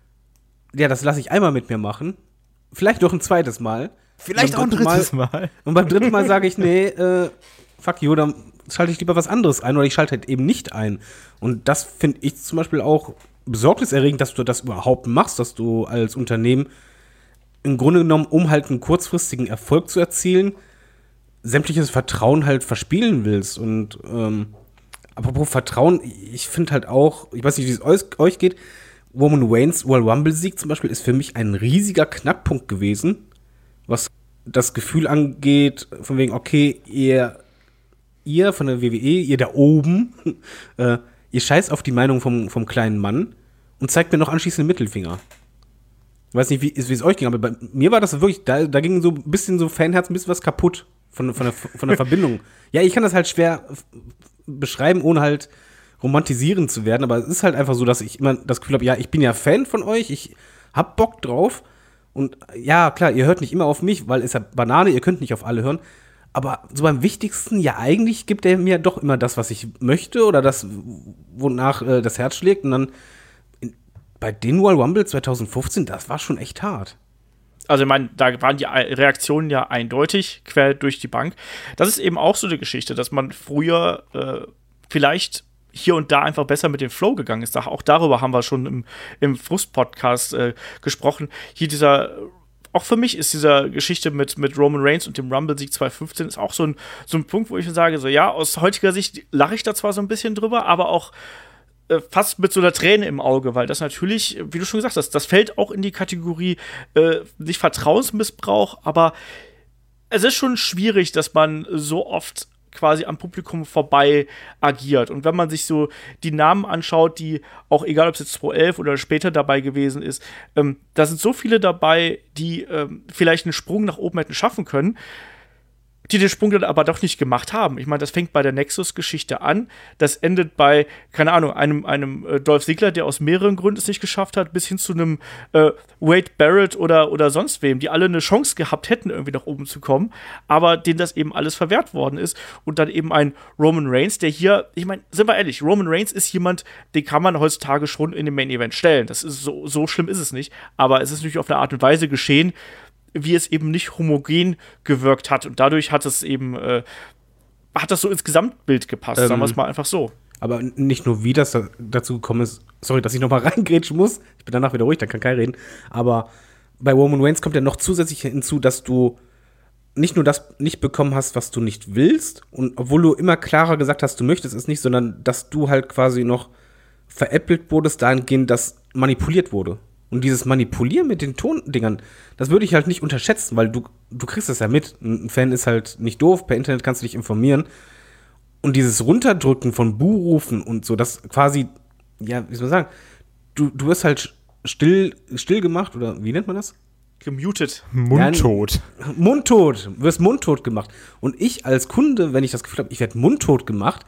ja, das lasse ich einmal mit mir machen. Vielleicht noch ein zweites Mal. Vielleicht auch ein drittes Mal. Und beim dritten Mal sage ich, nee, fuck you, dann schalte ich lieber was anderes ein oder ich schalte halt eben nicht ein. Und das finde ich zum Beispiel auch besorgniserregend, dass du das überhaupt machst, dass du als Unternehmen im Grunde genommen, um halt einen kurzfristigen Erfolg zu erzielen, sämtliches Vertrauen halt verspielen willst. Und apropos Vertrauen, ich finde halt auch, ich weiß nicht, wie es euch geht, Roman Reigns Royal Rumble-Sieg zum Beispiel ist für mich ein riesiger Knackpunkt gewesen, was das Gefühl angeht, von wegen, okay, ihr von der WWE, ihr da oben, ihr scheißt auf die Meinung vom kleinen Mann und zeigt mir noch anschließend den Mittelfinger. Ich weiß nicht, wie es euch ging, aber bei mir war das wirklich, da ging so ein bisschen so Fanherz ein bisschen was kaputt von der Verbindung. Ja, ich kann das halt schwer beschreiben, ohne halt romantisieren zu werden, aber es ist halt einfach so, dass ich immer das Gefühl habe, ja, ich bin ja Fan von euch, ich hab Bock drauf und ja, klar, ihr hört nicht immer auf mich, weil ist ja Banane, ihr könnt nicht auf alle hören, aber so beim Wichtigsten, ja, eigentlich gibt er mir doch immer das, was ich möchte oder das, wonach das Herz schlägt und dann bei den Royal Rumble 2015, das war schon echt hart. Also ich meine, da waren die Reaktionen ja eindeutig, quer durch die Bank. Das ist eben auch so eine Geschichte, dass man früher vielleicht hier und da einfach besser mit dem Flow gegangen ist. Auch darüber haben wir schon im Frust-Podcast gesprochen. Hier auch für mich ist diese Geschichte mit Roman Reigns und dem Rumble-Sieg 2015 ist auch so ein Punkt, wo ich sage, so ja, aus heutiger Sicht lache ich da zwar so ein bisschen drüber, aber auch fast mit so einer Träne im Auge, weil das natürlich, wie du schon gesagt hast, das fällt auch in die Kategorie nicht Vertrauensmissbrauch, aber es ist schon schwierig, dass man so oft quasi am Publikum vorbei agiert. Und wenn man sich so die Namen anschaut, die auch, egal ob es jetzt 2011 oder später dabei gewesen ist, da sind so viele dabei, die vielleicht einen Sprung nach oben hätten schaffen können, die den Sprung dann aber doch nicht gemacht haben. Ich meine, das fängt bei der Nexus-Geschichte an, das endet bei, keine Ahnung, einem Dolph Ziggler, der aus mehreren Gründen es nicht geschafft hat, bis hin zu einem Wade Barrett oder sonst wem, die alle eine Chance gehabt hätten, irgendwie nach oben zu kommen, aber denen das eben alles verwehrt worden ist. Und dann eben ein Roman Reigns, der hier, ich meine, sind wir ehrlich, Roman Reigns ist jemand, den kann man heutzutage schon in den Main-Event stellen. Das ist so schlimm ist es nicht, aber es ist natürlich auf eine Art und Weise geschehen, wie es eben nicht homogen gewirkt hat. Und dadurch hat es eben, hat das so ins Gesamtbild gepasst, sagen wir es mal einfach so. Aber nicht nur, wie das dazu gekommen ist, sorry, dass ich noch mal reingrätschen muss, ich bin danach wieder ruhig, dann kann Kai reden, aber bei Roman Reigns kommt ja noch zusätzlich hinzu, dass du nicht nur das nicht bekommen hast, was du nicht willst, und obwohl du immer klarer gesagt hast, du möchtest es nicht, sondern dass du halt quasi noch veräppelt wurdest dahingehend, dass manipuliert wurde. Und dieses Manipulieren mit den Tondingern, das würde ich halt nicht unterschätzen, weil du kriegst das ja mit. Ein Fan ist halt nicht doof, per Internet kannst du dich informieren. Und dieses Runterdrücken von Buhrufen und so, das quasi, ja, wie soll man sagen, du wirst halt still gemacht, oder wie nennt man das? Gemutet. Mundtot. Ja, mundtot. Du wirst mundtot gemacht. Und ich als Kunde, wenn ich das Gefühl habe, ich werde mundtot gemacht,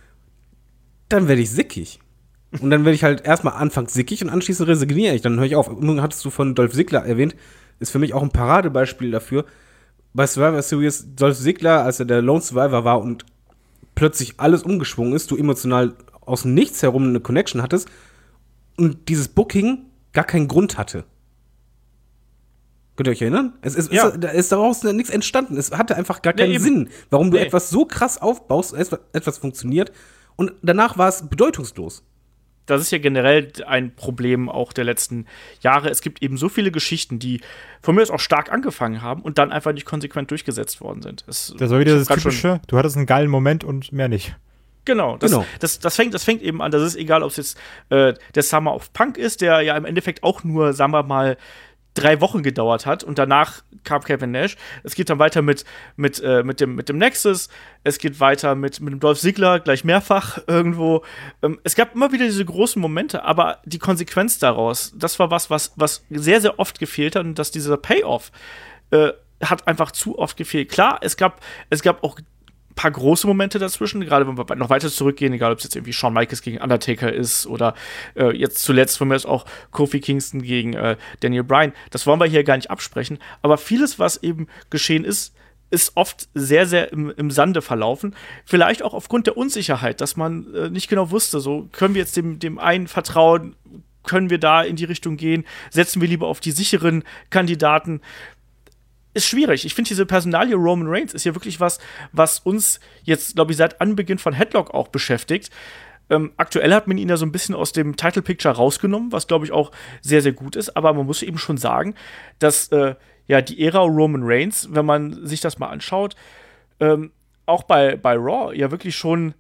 dann werde ich sickig. Und dann werde ich halt erstmal anfangs sickig und anschließend resigniere ich. Dann höre ich auf. Nun hattest du von Dolph Ziggler erwähnt, ist für mich auch ein Paradebeispiel dafür. Bei Survivor Series, Dolph Ziggler, als er der Lone Survivor war und plötzlich alles umgeschwungen ist, du emotional aus dem Nichts herum eine Connection hattest und dieses Booking gar keinen Grund hatte. Könnt ihr euch erinnern? Da ist daraus nichts entstanden. Es hatte einfach gar keinen Sinn, warum du etwas so krass aufbaust, etwas funktioniert und danach war es bedeutungslos. Das ist ja generell ein Problem auch der letzten Jahre. Es gibt eben so viele Geschichten, die von mir aus auch stark angefangen haben und dann einfach nicht konsequent durchgesetzt worden sind. Das war wieder das Typische, du hattest einen geilen Moment und mehr nicht. Genau, das fängt eben an. Das ist egal, ob es jetzt der Summer of Punk ist, der ja im Endeffekt auch nur, sagen wir mal, 3 Wochen gedauert hat und danach kam Kevin Nash. Es geht dann weiter mit dem Nexus, es geht weiter mit dem Dolph Ziggler, gleich mehrfach irgendwo. Es gab immer wieder diese großen Momente, aber die Konsequenz daraus, das war was sehr, sehr oft gefehlt hat und dass dieser Payoff hat einfach zu oft gefehlt. Klar, es gab auch paar große Momente dazwischen, gerade wenn wir noch weiter zurückgehen, egal ob es jetzt irgendwie Shawn Michaels gegen Undertaker ist oder jetzt zuletzt von mir ist auch Kofi Kingston gegen Daniel Bryan. Das wollen wir hier gar nicht absprechen, aber vieles, was eben geschehen ist, ist oft sehr, sehr im Sande verlaufen. Vielleicht auch aufgrund der Unsicherheit, dass man nicht genau wusste, so können wir jetzt dem einen vertrauen, können wir da in die Richtung gehen, setzen wir lieber auf die sicheren Kandidaten. Ist schwierig. Ich finde, diese Personalie Roman Reigns ist ja wirklich was uns jetzt, glaube ich, seit Anbeginn von Headlock auch beschäftigt. Aktuell hat man ihn ja so ein bisschen aus dem Title Picture rausgenommen, was, glaube ich, auch sehr, sehr gut ist. Aber man muss eben schon sagen, dass die Ära Roman Reigns, wenn man sich das mal anschaut, auch bei Raw ja wirklich schon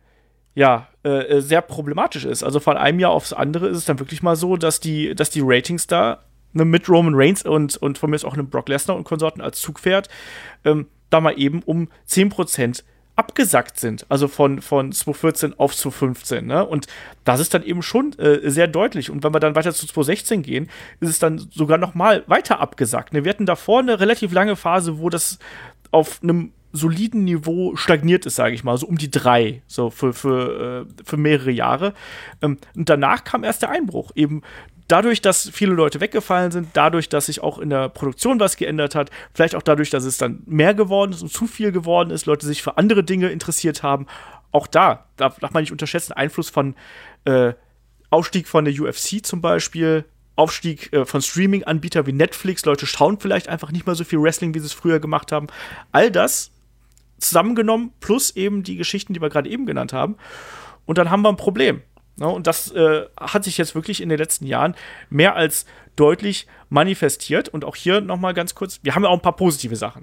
sehr problematisch ist. Also von einem Jahr aufs andere ist es dann wirklich mal so, dass die Ratings da mit Roman Reigns und von mir ist auch einem Brock Lesnar und Konsorten als Zugpferd da mal eben um 10% abgesackt sind, also von 2014 auf 2015, ne? Und das ist dann eben schon sehr deutlich. Und wenn wir dann weiter zu 2016 gehen, ist es dann sogar noch mal weiter abgesackt. Ne? Wir hatten davor eine relativ lange Phase, wo das auf einem soliden Niveau stagniert ist, sage ich mal, so um die 3, so für mehrere Jahre. Und danach kam erst der Einbruch, eben dadurch, dass viele Leute weggefallen sind, dadurch, dass sich auch in der Produktion was geändert hat, vielleicht auch dadurch, dass es dann mehr geworden ist und zu viel geworden ist, Leute sich für andere Dinge interessiert haben. Auch da darf man nicht unterschätzen, Einfluss von Aufstieg von der UFC zum Beispiel, Aufstieg von Streaming-Anbietern wie Netflix, Leute schauen vielleicht einfach nicht mehr so viel Wrestling, wie sie es früher gemacht haben. All das zusammengenommen, plus eben die Geschichten, die wir gerade eben genannt haben. Und dann haben wir ein Problem. Ne? Und das hat sich jetzt wirklich in den letzten Jahren mehr als deutlich manifestiert. Und auch hier noch mal ganz kurz, wir haben ja auch ein paar positive Sachen.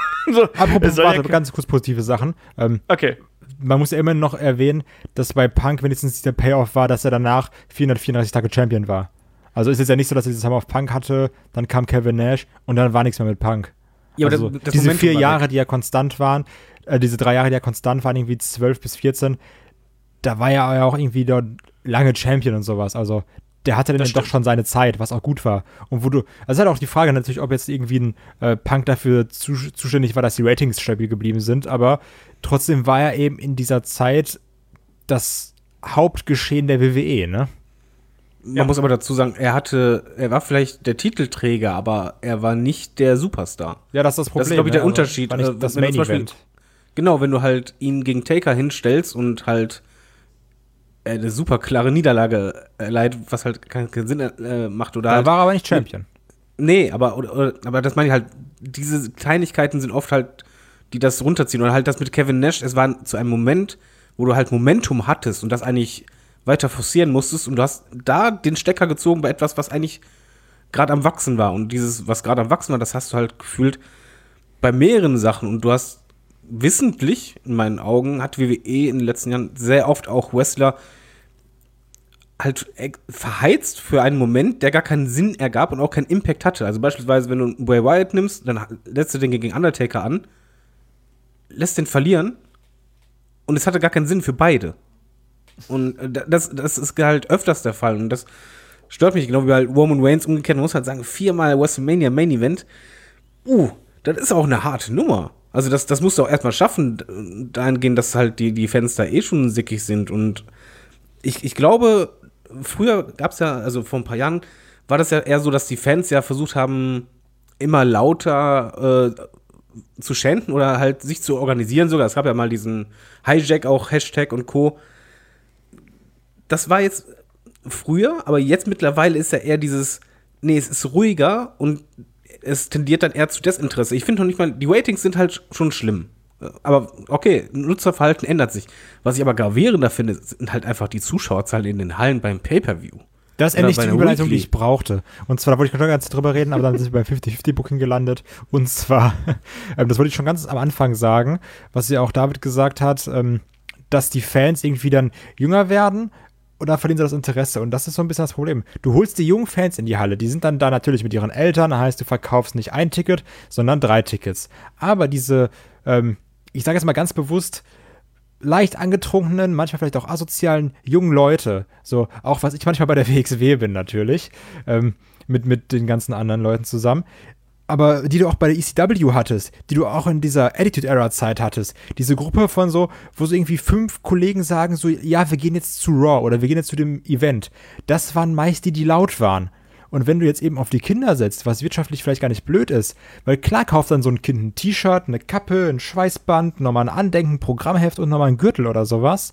Ganz kurz positive Sachen. Okay. Man muss ja immer noch erwähnen, dass bei Punk wenigstens der Payoff war, dass er danach 434 Tage Champion war. Also ist es ja nicht so, dass er dieses Hammer auf Punk hatte, dann kam Kevin Nash und dann war nichts mehr mit Punk. Ja, aber also das diese 4 Jahre, die ja konstant waren, diese 3 Jahre, die ja konstant waren, irgendwie 12 bis 14, da war er ja auch irgendwie dort lange Champion und sowas. Also der hatte dann doch schon seine Zeit, was auch gut war. Und also ist halt auch die Frage natürlich, ob jetzt irgendwie ein Punk dafür zuständig war, dass die Ratings stabil geblieben sind, aber trotzdem war er eben in dieser Zeit das Hauptgeschehen der WWE, ne? Man muss aber dazu sagen, er war vielleicht der Titelträger, aber er war nicht der Superstar. Ja, das ist das Problem. Das ist, glaube ich, der Unterschied. War nicht das Main Event. Genau, wenn du halt ihn gegen Taker hinstellst und halt eine super klare Niederlage erleidet, was halt keinen Sinn macht. Oder da halt, war er aber nicht Champion. Nee, aber das meine ich halt, diese Kleinigkeiten sind oft halt, die das runterziehen. Oder halt das mit Kevin Nash, es war zu einem Moment, wo du halt Momentum hattest und das eigentlich weiter forcieren musstest und du hast da den Stecker gezogen bei etwas, was eigentlich gerade am Wachsen war. Und dieses, was gerade am Wachsen war, das hast du halt gefühlt bei mehreren Sachen. Und du hast wissentlich, in meinen Augen, hat WWE in den letzten Jahren sehr oft auch Wrestler halt verheizt für einen Moment, der gar keinen Sinn ergab und auch keinen Impact hatte. Also beispielsweise, wenn du einen Bray Wyatt nimmst, dann lässt du den gegen Undertaker an, lässt den verlieren und es hatte gar keinen Sinn für beide. Und das ist halt öfters der Fall. Und das stört mich, genau wie bei Roman Reigns. Umgekehrt, man muss halt sagen, 4-mal WrestleMania Main Event. Das ist auch eine harte Nummer. Also das musst du auch erstmal schaffen, dahingehend, dass halt die Fans da schon sickig sind. Und ich glaube, früher gab es ja, also vor ein paar Jahren, war das ja eher so, dass die Fans ja versucht haben, immer lauter zu chanten oder halt sich zu organisieren sogar. Es gab ja mal diesen Hijack auch, Hashtag und Co., das war jetzt früher, aber jetzt mittlerweile ist ja eher dieses, es ist ruhiger und es tendiert dann eher zu Desinteresse. Ich finde noch nicht mal, die Ratings sind halt schon schlimm. Aber okay, Nutzerverhalten ändert sich. Was ich aber gravierender finde, sind halt einfach die Zuschauerzahlen in den Hallen beim Pay-Per-View. Das ist endlich die Überleitung, die ich brauchte. Und zwar, da wollte ich schon ganz drüber reden, aber dann sind wir beim 50-50-Booking gelandet. Und zwar, das wollte ich schon ganz am Anfang sagen, was ja auch David gesagt hat, dass die Fans irgendwie dann jünger werden, und dann verlieren sie das Interesse. Und das ist so ein bisschen das Problem. Du holst die jungen Fans in die Halle. Die sind dann da natürlich mit ihren Eltern. Das heißt, du verkaufst nicht ein Ticket, sondern 3 Tickets. Aber diese, ich sage jetzt mal ganz bewusst, leicht angetrunkenen, manchmal vielleicht auch asozialen jungen Leute, so auch was ich manchmal bei der WXW bin natürlich, mit den ganzen anderen Leuten zusammen, aber die du auch bei der ECW hattest, die du auch in dieser Attitude-Era-Zeit hattest. Diese Gruppe von so, wo so irgendwie 5 Kollegen sagen so, ja, wir gehen jetzt zu Raw oder wir gehen jetzt zu dem Event. Das waren meist die laut waren. Und wenn du jetzt eben auf die Kinder setzt, was wirtschaftlich vielleicht gar nicht blöd ist, weil klar kauft dann so ein Kind ein T-Shirt, eine Kappe, ein Schweißband, nochmal ein Andenken, ein Programmheft und nochmal ein Gürtel oder sowas,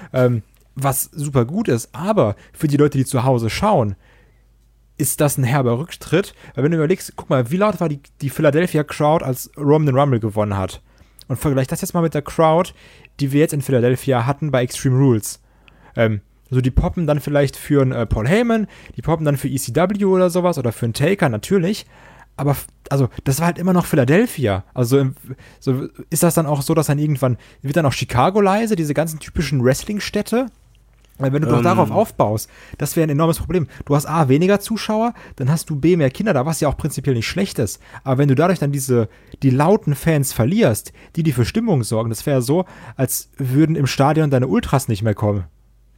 was super gut ist. Aber für die Leute, die zu Hause schauen, ist das ein herber Rücktritt. Weil wenn du überlegst, guck mal, wie laut war die Philadelphia Crowd, als Roman den Rumble gewonnen hat? Und vergleich das jetzt mal mit der Crowd, die wir jetzt in Philadelphia hatten bei Extreme Rules. Also die poppen dann vielleicht für einen Paul Heyman, die poppen dann für ECW oder sowas oder für einen Taker, natürlich. Aber also das war halt immer noch Philadelphia. Also so ist das dann auch so, dass dann irgendwann wird dann auch Chicago leise, diese ganzen typischen Wrestling-Städte. Weil wenn du doch darauf aufbaust, das wäre ein enormes Problem. Du hast A, weniger Zuschauer, dann hast du B, mehr Kinder da, was ja auch prinzipiell nicht schlecht ist. Aber wenn du dadurch dann die lauten Fans verlierst, die für Stimmung sorgen, das wäre so, als würden im Stadion deine Ultras nicht mehr kommen.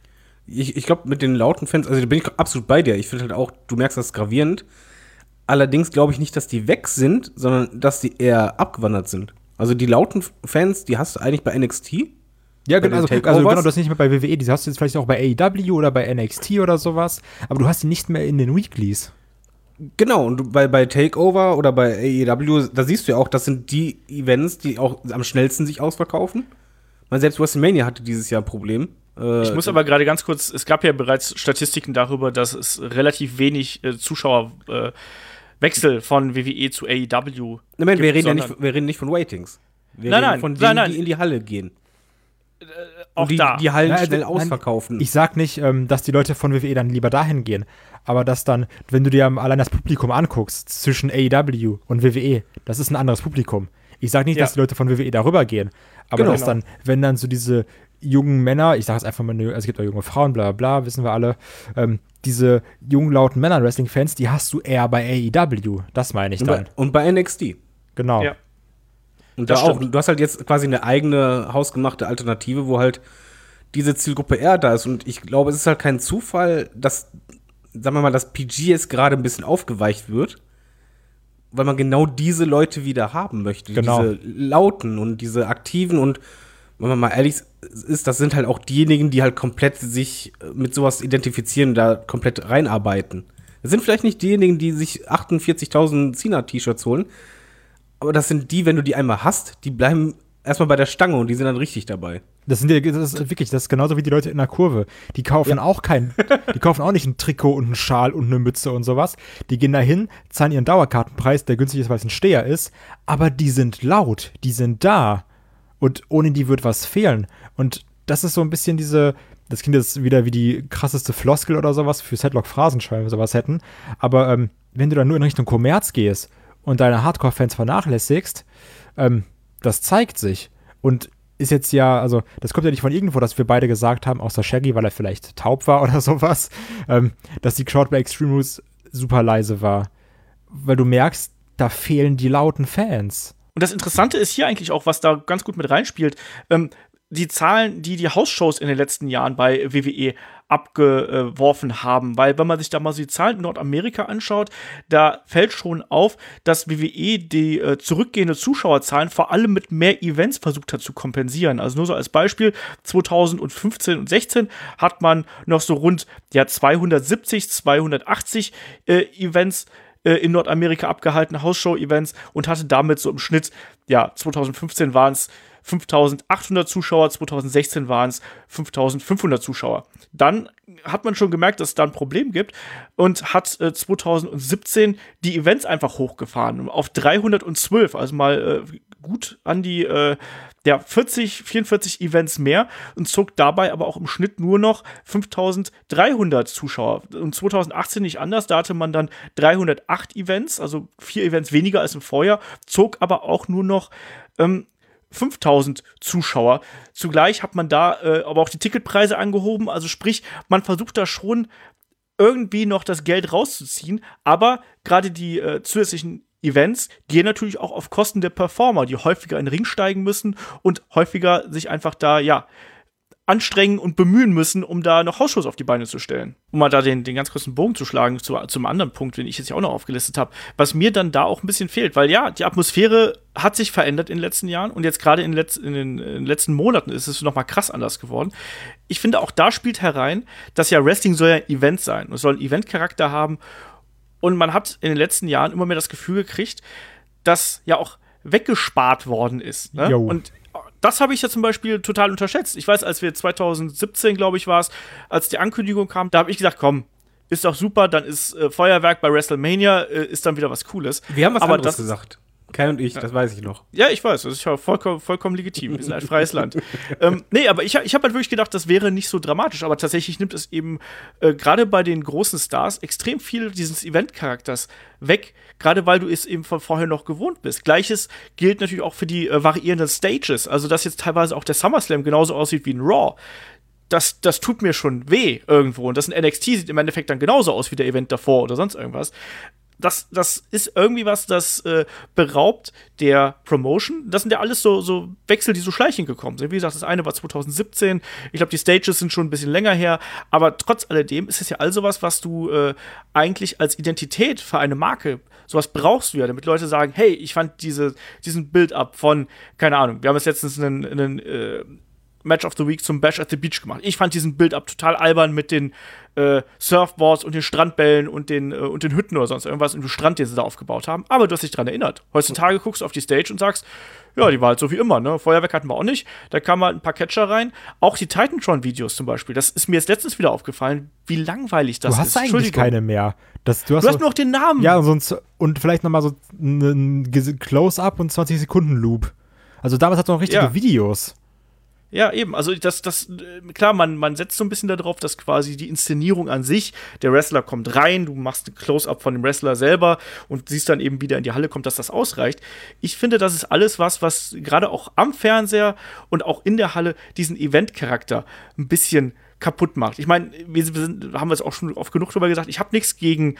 Ich glaube, mit den lauten Fans, also da bin ich absolut bei dir. Ich finde halt auch, du merkst das gravierend. Allerdings glaube ich nicht, dass die weg sind, sondern dass die eher abgewandert sind. Also die lauten Fans, die hast du eigentlich bei NXT. Ja, genau, also genau, das nicht mehr bei WWE, die hast du jetzt vielleicht auch bei AEW oder bei NXT oder sowas, aber du hast die nicht mehr in den Weeklies. Genau, und bei TakeOver oder bei AEW, da siehst du ja auch, das sind die Events, die auch am schnellsten sich ausverkaufen. Man, selbst WrestleMania hatte dieses Jahr ein Problem. Ich muss aber gerade ganz kurz, es gab ja bereits Statistiken darüber, dass es relativ wenig Zuschauerwechsel von WWE zu AEW Nein, wir reden nicht von Ratings. Wir reden von denen, die in die Halle gehen. Auch die Hallen schnell ausverkaufen. Ich sag nicht, dass die Leute von WWE dann lieber dahin gehen, aber dass dann, wenn du dir allein das Publikum anguckst, zwischen AEW und WWE, das ist ein anderes Publikum. Ich sag nicht, dass die Leute von WWE darüber gehen, aber dass dann, wenn dann so diese jungen Männer, ich sag jetzt einfach mal, also es gibt auch junge Frauen, bla bla, wissen wir alle, diese jungen, lauten Männer-Wrestling-Fans, die hast du eher bei AEW, das meine ich dann. Und bei NXT. Genau. Ja. Und da auch, du hast halt jetzt quasi eine eigene hausgemachte Alternative, wo halt diese Zielgruppe eher da ist. Und ich glaube, es ist halt kein Zufall, dass, sagen wir mal, das PG jetzt gerade ein bisschen aufgeweicht wird, weil man genau diese Leute wieder haben möchte. Genau. Diese lauten und diese aktiven und, wenn man mal ehrlich ist, das sind halt auch diejenigen, die halt komplett sich mit sowas identifizieren, da komplett reinarbeiten. Das sind vielleicht nicht diejenigen, die sich 48.000 Cena-T-Shirts holen, aber das sind die, wenn du die einmal hast, die bleiben erstmal bei der Stange und die sind dann richtig dabei. Das ist genauso wie die Leute in der Kurve. Die kaufen auch die kaufen auch nicht ein Trikot und einen Schal und eine Mütze und sowas. Die gehen da hin, zahlen ihren Dauerkartenpreis, der günstig ist, weil es ein Steher ist, aber die sind laut, die sind da. Und ohne die wird was fehlen. Und das ist so ein bisschen das klingt jetzt wieder wie die krasseste Floskel oder sowas für Setlock-Phrasenschwein, wenn wir sowas hätten. Aber wenn du dann nur in Richtung Kommerz gehst und deine Hardcore-Fans vernachlässigst, das zeigt sich. Und ist jetzt ja, also das kommt ja nicht von irgendwo, dass wir beide gesagt haben, außer Shaggy, weil er vielleicht taub war oder sowas, dass die Crowd bei Extreme Rules super leise war. Weil du merkst, da fehlen die lauten Fans. Und das Interessante ist hier eigentlich auch, was da ganz gut mit reinspielt, die Zahlen, die Hausshows in den letzten Jahren bei WWE abgeworfen haben. Weil wenn man sich da mal so die Zahlen in Nordamerika anschaut, da fällt schon auf, dass WWE die zurückgehende Zuschauerzahlen vor allem mit mehr Events versucht hat zu kompensieren. Also nur so als Beispiel, 2015 und 16 hat man noch so rund 270, 280 Events in Nordamerika abgehalten, Hausshow-Events, und hatte damit so im Schnitt, 2015 waren es 5.800 Zuschauer, 2016 waren es 5.500 Zuschauer. Dann hat man schon gemerkt, dass es da ein Problem gibt und hat 2017 die Events einfach hochgefahren auf 312, also mal gut an die 44 Events mehr, und zog dabei aber auch im Schnitt nur noch 5.300 Zuschauer. Und 2018 nicht anders, da hatte man dann 308 Events, also 4 Events weniger als im Vorjahr, zog aber auch nur noch 5.000 Zuschauer. Zugleich hat man da aber auch die Ticketpreise angehoben, also sprich, man versucht da schon irgendwie noch das Geld rauszuziehen, aber gerade die zusätzlichen Events gehen natürlich auch auf Kosten der Performer, die häufiger in den Ring steigen müssen und häufiger sich einfach da, anstrengen und bemühen müssen, um da noch Hausshows auf die Beine zu stellen. Um mal da den ganz kurzen Bogen zu schlagen zum anderen Punkt, den ich jetzt ja auch noch aufgelistet habe, was mir dann da auch ein bisschen fehlt, weil die Atmosphäre hat sich verändert in den letzten Jahren und jetzt gerade in den letzten Monaten ist es noch mal krass anders geworden. Ich finde, auch da spielt herein, dass Wrestling soll ja ein Event sein. Es soll einen Eventcharakter haben, Und man hat in den letzten Jahren immer mehr das Gefühl gekriegt, dass ja auch weggespart worden ist. Ne? Und das habe ich ja zum Beispiel total unterschätzt. Ich weiß, als wir 2017, glaube ich, war es, als die Ankündigung kam, da habe ich gesagt, komm, ist doch super, dann ist Feuerwerk bei WrestleMania, ist dann wieder was Cooles. Wir haben was anderes gesagt. Kai und ich, das weiß ich noch. Ja, ich weiß, das ist ja vollkommen legitim. Wir sind ein freies Land. Nee, aber ich hab halt wirklich gedacht, das wäre nicht so dramatisch. Aber tatsächlich nimmt es eben gerade bei den großen Stars extrem viel dieses Event-Charakters weg. Gerade weil du es eben von vorher noch gewohnt bist. Gleiches gilt natürlich auch für die variierenden Stages. Also, dass jetzt teilweise auch der SummerSlam genauso aussieht wie ein Raw. Das tut mir schon weh irgendwo. Und das in NXT sieht im Endeffekt dann genauso aus wie der Event davor oder sonst irgendwas. Das ist irgendwie was, das beraubt der Promotion. Das sind ja alles so Wechsel, die so schleichend gekommen sind. Wie gesagt, das eine war 2017. Ich glaube, die Stages sind schon ein bisschen länger her. Aber trotz alledem ist es ja all sowas, was du eigentlich als Identität für eine Marke, sowas brauchst du ja, damit Leute sagen, hey, ich fand diesen Build-up von, keine Ahnung, wir haben jetzt letztens einen Match of the Week zum Bash at the Beach gemacht. Ich fand diesen Build-up total albern mit den Surfboards und den Strandbällen und den Hütten oder sonst irgendwas und dem Strand, den sie da aufgebaut haben. Aber du hast dich dran erinnert. Heutzutage guckst du auf die Stage und sagst, ja, die war halt so wie immer, ne? Feuerwerk hatten wir auch nicht. Da kamen halt ein paar Catcher rein. Auch die Titantron-Videos zum Beispiel. Das ist mir jetzt letztens wieder aufgefallen, wie langweilig das ist. Du hast eigentlich keine mehr. Du hast nur noch den Namen. Ja, und vielleicht noch mal so einen Close-Up und 20-Sekunden-Loop. Also damals hat es noch richtige Videos. Ja, eben. Also klar, man setzt so ein bisschen darauf, dass quasi die Inszenierung an sich, der Wrestler kommt rein, du machst ein Close-Up von dem Wrestler selber und siehst dann eben, wie der in die Halle kommt, dass das ausreicht. Ich finde, das ist alles was gerade auch am Fernseher und auch in der Halle diesen Event-Charakter ein bisschen kaputt macht. Ich meine, haben wir es auch schon oft genug drüber gesagt, ich habe nichts gegen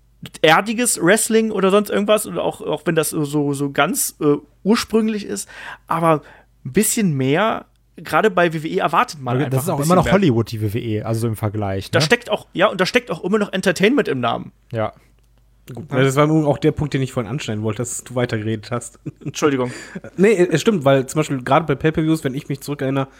erdiges Wrestling oder sonst irgendwas, oder auch wenn das so ganz ursprünglich ist, aber ein bisschen mehr. Gerade bei WWE erwartet man einfach. Das ist auch immer noch mehr. Hollywood, die WWE, also im Vergleich. Ne? Da steckt auch immer noch Entertainment im Namen. Ja. Gut, das war auch der Punkt, den ich vorhin anschneiden wollte, dass du weitergeredet hast. Entschuldigung. Nee, es stimmt, weil zum Beispiel gerade bei Pay-Per-Views, wenn ich mich zurückerinnere,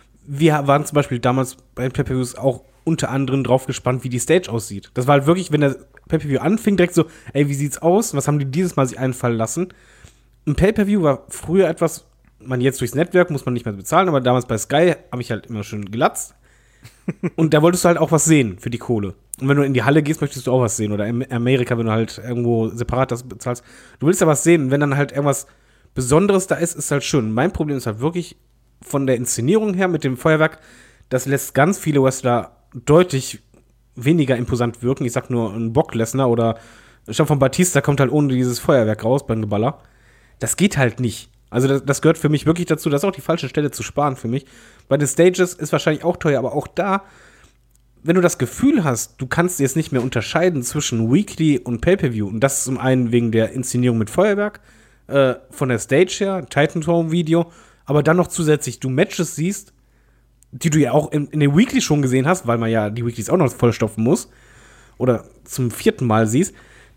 wir waren zum Beispiel damals bei Pay-Per-Views auch unter anderem drauf gespannt, wie die Stage aussieht. Das war halt wirklich, wenn der Pay-Per-View anfing, direkt so, ey, wie sieht's aus? Was haben die dieses Mal sich einfallen lassen? Ein Pay-Per-View war früher etwas, jetzt durchs Netzwerk muss man nicht mehr bezahlen, aber damals bei Sky habe ich halt immer schön gelatzt. Und da wolltest du halt auch was sehen für die Kohle. Und wenn du in die Halle gehst, möchtest du auch was sehen. Oder in Amerika, wenn du halt irgendwo separat das bezahlst. Du willst ja was sehen. Und wenn dann halt irgendwas Besonderes da ist halt schön. Mein Problem ist halt wirklich von der Inszenierung her mit dem Feuerwerk, das lässt ganz viele Wrestler deutlich weniger imposant wirken. Ich sag nur ein Brock Lesnar oder Stefan Batista kommt halt ohne dieses Feuerwerk raus beim Geballer. Das geht halt nicht. Also das gehört für mich wirklich dazu, das ist auch die falsche Stelle zu sparen für mich. Bei den Stages ist wahrscheinlich auch teuer, aber auch da, wenn du das Gefühl hast, du kannst jetzt nicht mehr unterscheiden zwischen Weekly und Pay-Per-View, und das zum einen wegen der Inszenierung mit Feuerwerk, von der Stage her, Titantron-Video, aber dann noch zusätzlich du Matches siehst, die du ja auch in den Weekly schon gesehen hast, weil man ja die Weeklys auch noch vollstopfen muss, oder zum 4. Mal siehst,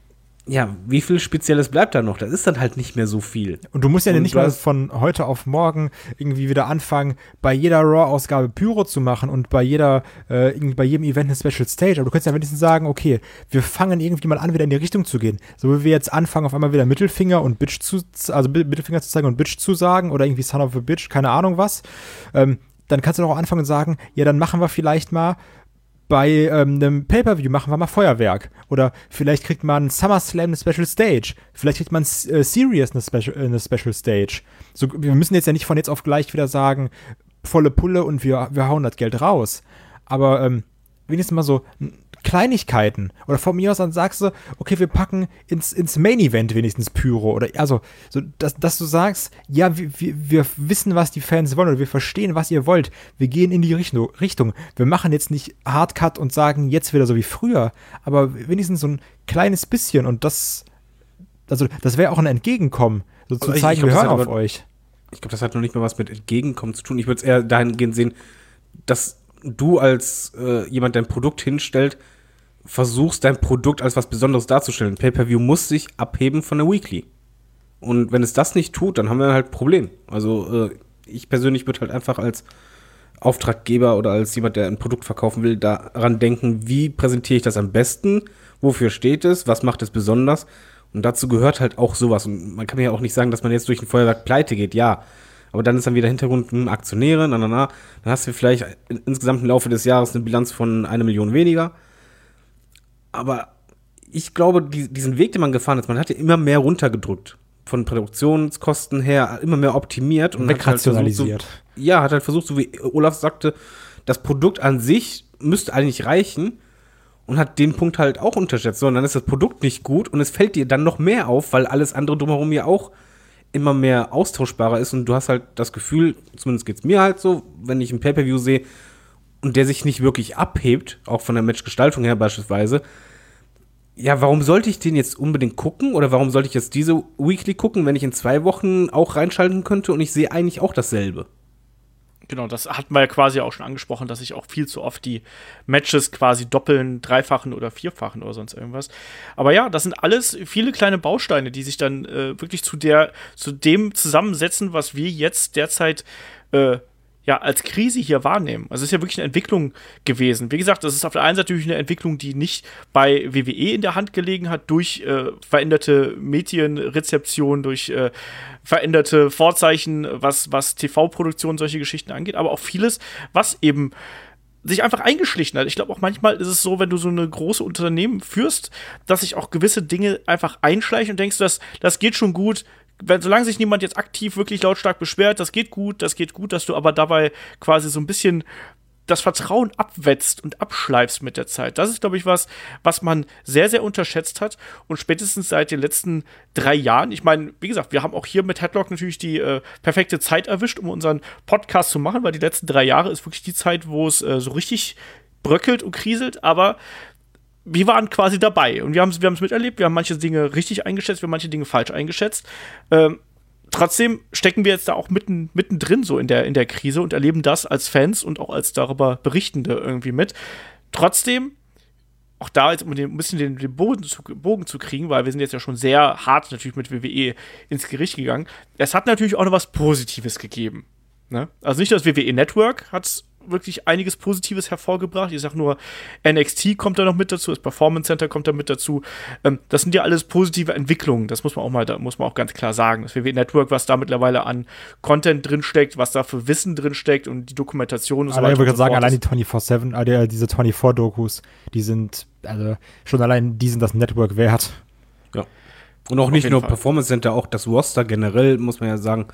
ja, wie viel Spezielles bleibt da noch? Das ist dann halt nicht mehr so viel. Und du musst ja nicht mal von heute auf morgen irgendwie wieder anfangen, bei jeder Raw-Ausgabe Pyro zu machen und bei jedem Event eine Special Stage. Aber du könntest ja wenigstens sagen, okay, wir fangen irgendwie mal an, wieder in die Richtung zu gehen. So wie wir jetzt anfangen, auf einmal wieder Mittelfinger zu zeigen und Bitch zu sagen oder irgendwie Son of a Bitch, keine Ahnung was. Dann kannst du doch auch anfangen und sagen, ja, dann machen wir vielleicht mal bei einem Pay-Per-View machen wir mal Feuerwerk. Oder vielleicht kriegt man SummerSlam eine Special Stage. Vielleicht kriegt man Serious eine Special Stage. So, wir müssen jetzt ja nicht von jetzt auf gleich wieder sagen, volle Pulle und wir hauen das Geld raus. Aber wenigstens mal so Kleinigkeiten. Oder von mir aus dann sagst du, okay, wir packen ins Main-Event wenigstens Pyro. Oder also, so, dass du sagst, ja, wir wissen, was die Fans wollen, oder wir verstehen, was ihr wollt. Wir gehen in die Richtung. Wir machen jetzt nicht Hardcut und sagen, jetzt wieder so wie früher. Aber wenigstens so ein kleines bisschen. Und das wäre auch ein Entgegenkommen. So zu zeigen, wir hören auf euch. Ich glaube, das hat noch nicht mal was mit Entgegenkommen zu tun. Ich würde es eher dahingehend sehen, dass du als jemand dein Produkt hinstellt, versuchst, dein Produkt als was Besonderes darzustellen. Pay-Per-View muss sich abheben von der Weekly. Und wenn es das nicht tut, dann haben wir halt ein Problem. Also ich persönlich würde halt einfach als Auftraggeber oder als jemand, der ein Produkt verkaufen will, daran denken, wie präsentiere ich das am besten, wofür steht es, was macht es besonders. Und dazu gehört halt auch sowas. Und man kann mir ja auch nicht sagen, dass man jetzt durch ein Feuerwerk pleite geht, ja. Aber dann ist dann wieder Hintergrund Aktionäre, dann hast du vielleicht insgesamt im Laufe des Jahres eine Bilanz von 1 Million weniger. Aber ich glaube, diesen Weg, den man gefahren ist, man hat ja immer mehr runtergedrückt. Von Produktionskosten her immer mehr optimiert. Und wegrationalisiert. Hat halt versucht, so wie Olaf sagte, das Produkt an sich müsste eigentlich reichen und hat den Punkt halt auch unterschätzt. Sondern dann ist das Produkt nicht gut und es fällt dir dann noch mehr auf, weil alles andere drumherum ja auch immer mehr austauschbarer ist und du hast halt das Gefühl, zumindest geht's mir halt so, wenn ich ein Pay-Per-View sehe und der sich nicht wirklich abhebt, auch von der Matchgestaltung her beispielsweise, ja, warum sollte ich den jetzt unbedingt gucken oder warum sollte ich jetzt diese Weekly gucken, wenn ich in 2 Wochen auch reinschalten könnte und ich sehe eigentlich auch dasselbe? Genau, das hatten wir ja quasi auch schon angesprochen, dass sich auch viel zu oft die Matches quasi doppeln, dreifachen oder vierfachen oder sonst irgendwas. Aber ja, das sind alles viele kleine Bausteine, die sich dann wirklich zu dem zusammensetzen, was wir jetzt derzeit als Krise hier wahrnehmen. Also es ist ja wirklich eine Entwicklung gewesen. Wie gesagt, das ist auf der einen Seite natürlich eine Entwicklung, die nicht bei WWE in der Hand gelegen hat, durch veränderte Medienrezeption, durch veränderte Vorzeichen, was TV-Produktion, solche Geschichten angeht, aber auch vieles, was eben sich einfach eingeschlichen hat. Ich glaube auch manchmal ist es so, wenn du so eine große Unternehmen führst, dass sich auch gewisse Dinge einfach einschleichen und denkst, das geht schon gut, solange sich niemand jetzt aktiv wirklich lautstark beschwert, das geht gut, dass du aber dabei quasi so ein bisschen das Vertrauen abwetzt und abschleifst mit der Zeit. Das ist, glaube ich, was man sehr, sehr unterschätzt hat. Und spätestens seit den letzten 3 Jahren, ich meine, wie gesagt, wir haben auch hier mit Headlock natürlich die perfekte Zeit erwischt, um unseren Podcast zu machen, weil die letzten 3 Jahre ist wirklich die Zeit, wo es so richtig bröckelt und kriselt, aber wir waren quasi dabei und wir haben es miterlebt, wir haben manche Dinge richtig eingeschätzt, wir haben manche Dinge falsch eingeschätzt. Trotzdem stecken wir jetzt da auch mittendrin so in der Krise und erleben das als Fans und auch als darüber Berichtende irgendwie mit. Trotzdem, auch da jetzt um ein bisschen den Bogen zu kriegen, weil wir sind jetzt ja schon sehr hart natürlich mit WWE ins Gericht gegangen. Es hat natürlich auch noch was Positives gegeben. Ne? Also nicht das WWE Network hat wirklich einiges Positives hervorgebracht. Ich sag nur, NXT kommt da noch mit dazu, das Performance Center kommt da mit dazu. Das sind ja alles positive Entwicklungen. Das muss man auch ganz klar sagen. Das WWE Network, was da mittlerweile an Content drinsteckt, was da für Wissen drinsteckt und die Dokumentation und so weiter. Ich würde sagen, allein die 24/7, diese 24-Dokus, die sind, also schon allein, die sind das Network wert. Ja. Und auch nicht nur Performance Center, auch das Roster generell, muss man ja sagen,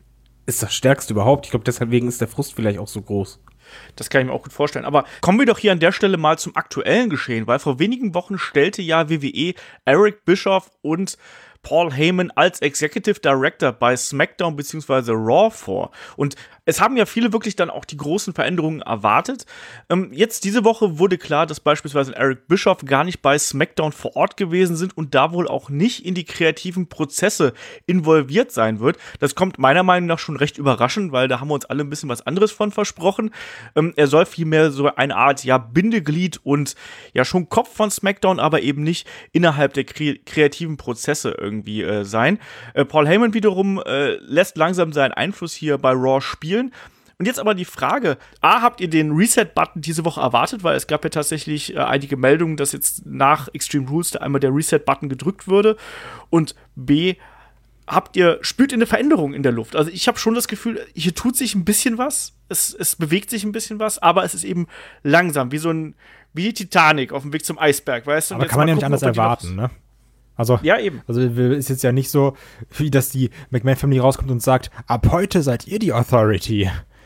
ist das stärkste überhaupt. Ich glaube, deswegen ist der Frust vielleicht auch so groß. Das kann ich mir auch gut vorstellen. Aber kommen wir doch hier an der Stelle mal zum aktuellen Geschehen, weil vor wenigen Wochen stellte ja WWE Eric Bischoff und Paul Heyman als Executive Director bei SmackDown bzw. Raw vor. Und es haben ja viele wirklich dann auch die großen Veränderungen erwartet. Jetzt diese Woche wurde klar, dass beispielsweise Eric Bischoff gar nicht bei SmackDown vor Ort gewesen sind und da wohl auch nicht in die kreativen Prozesse involviert sein wird. Das kommt meiner Meinung nach schon recht überraschend, weil da haben wir uns alle ein bisschen was anderes von versprochen. Er soll vielmehr so eine Art Bindeglied und schon Kopf von SmackDown, aber eben nicht innerhalb der kreativen Prozesse irgendwie sein. Paul Heyman wiederum lässt langsam seinen Einfluss hier bei Raw spielen. Und jetzt aber die Frage, habt ihr den Reset-Button diese Woche erwartet? Weil es gab ja tatsächlich einige Meldungen, dass jetzt nach Extreme Rules da einmal der Reset-Button gedrückt würde. Und B, spürt ihr eine Veränderung in der Luft? Also ich habe schon das Gefühl, hier tut sich ein bisschen was. Es bewegt sich ein bisschen was, aber es ist eben langsam, wie die Titanic auf dem Weg zum Eisberg, weißt du? Aber kann man ja nicht anders erwarten, ne? Also, ja, eben. Also ist jetzt ja nicht so, wie dass die McMahon-Family rauskommt und sagt, ab heute seid ihr die Authority.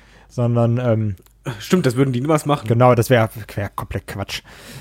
Sondern, stimmt, das würden die niemals machen. Genau, das wäre komplett Quatsch.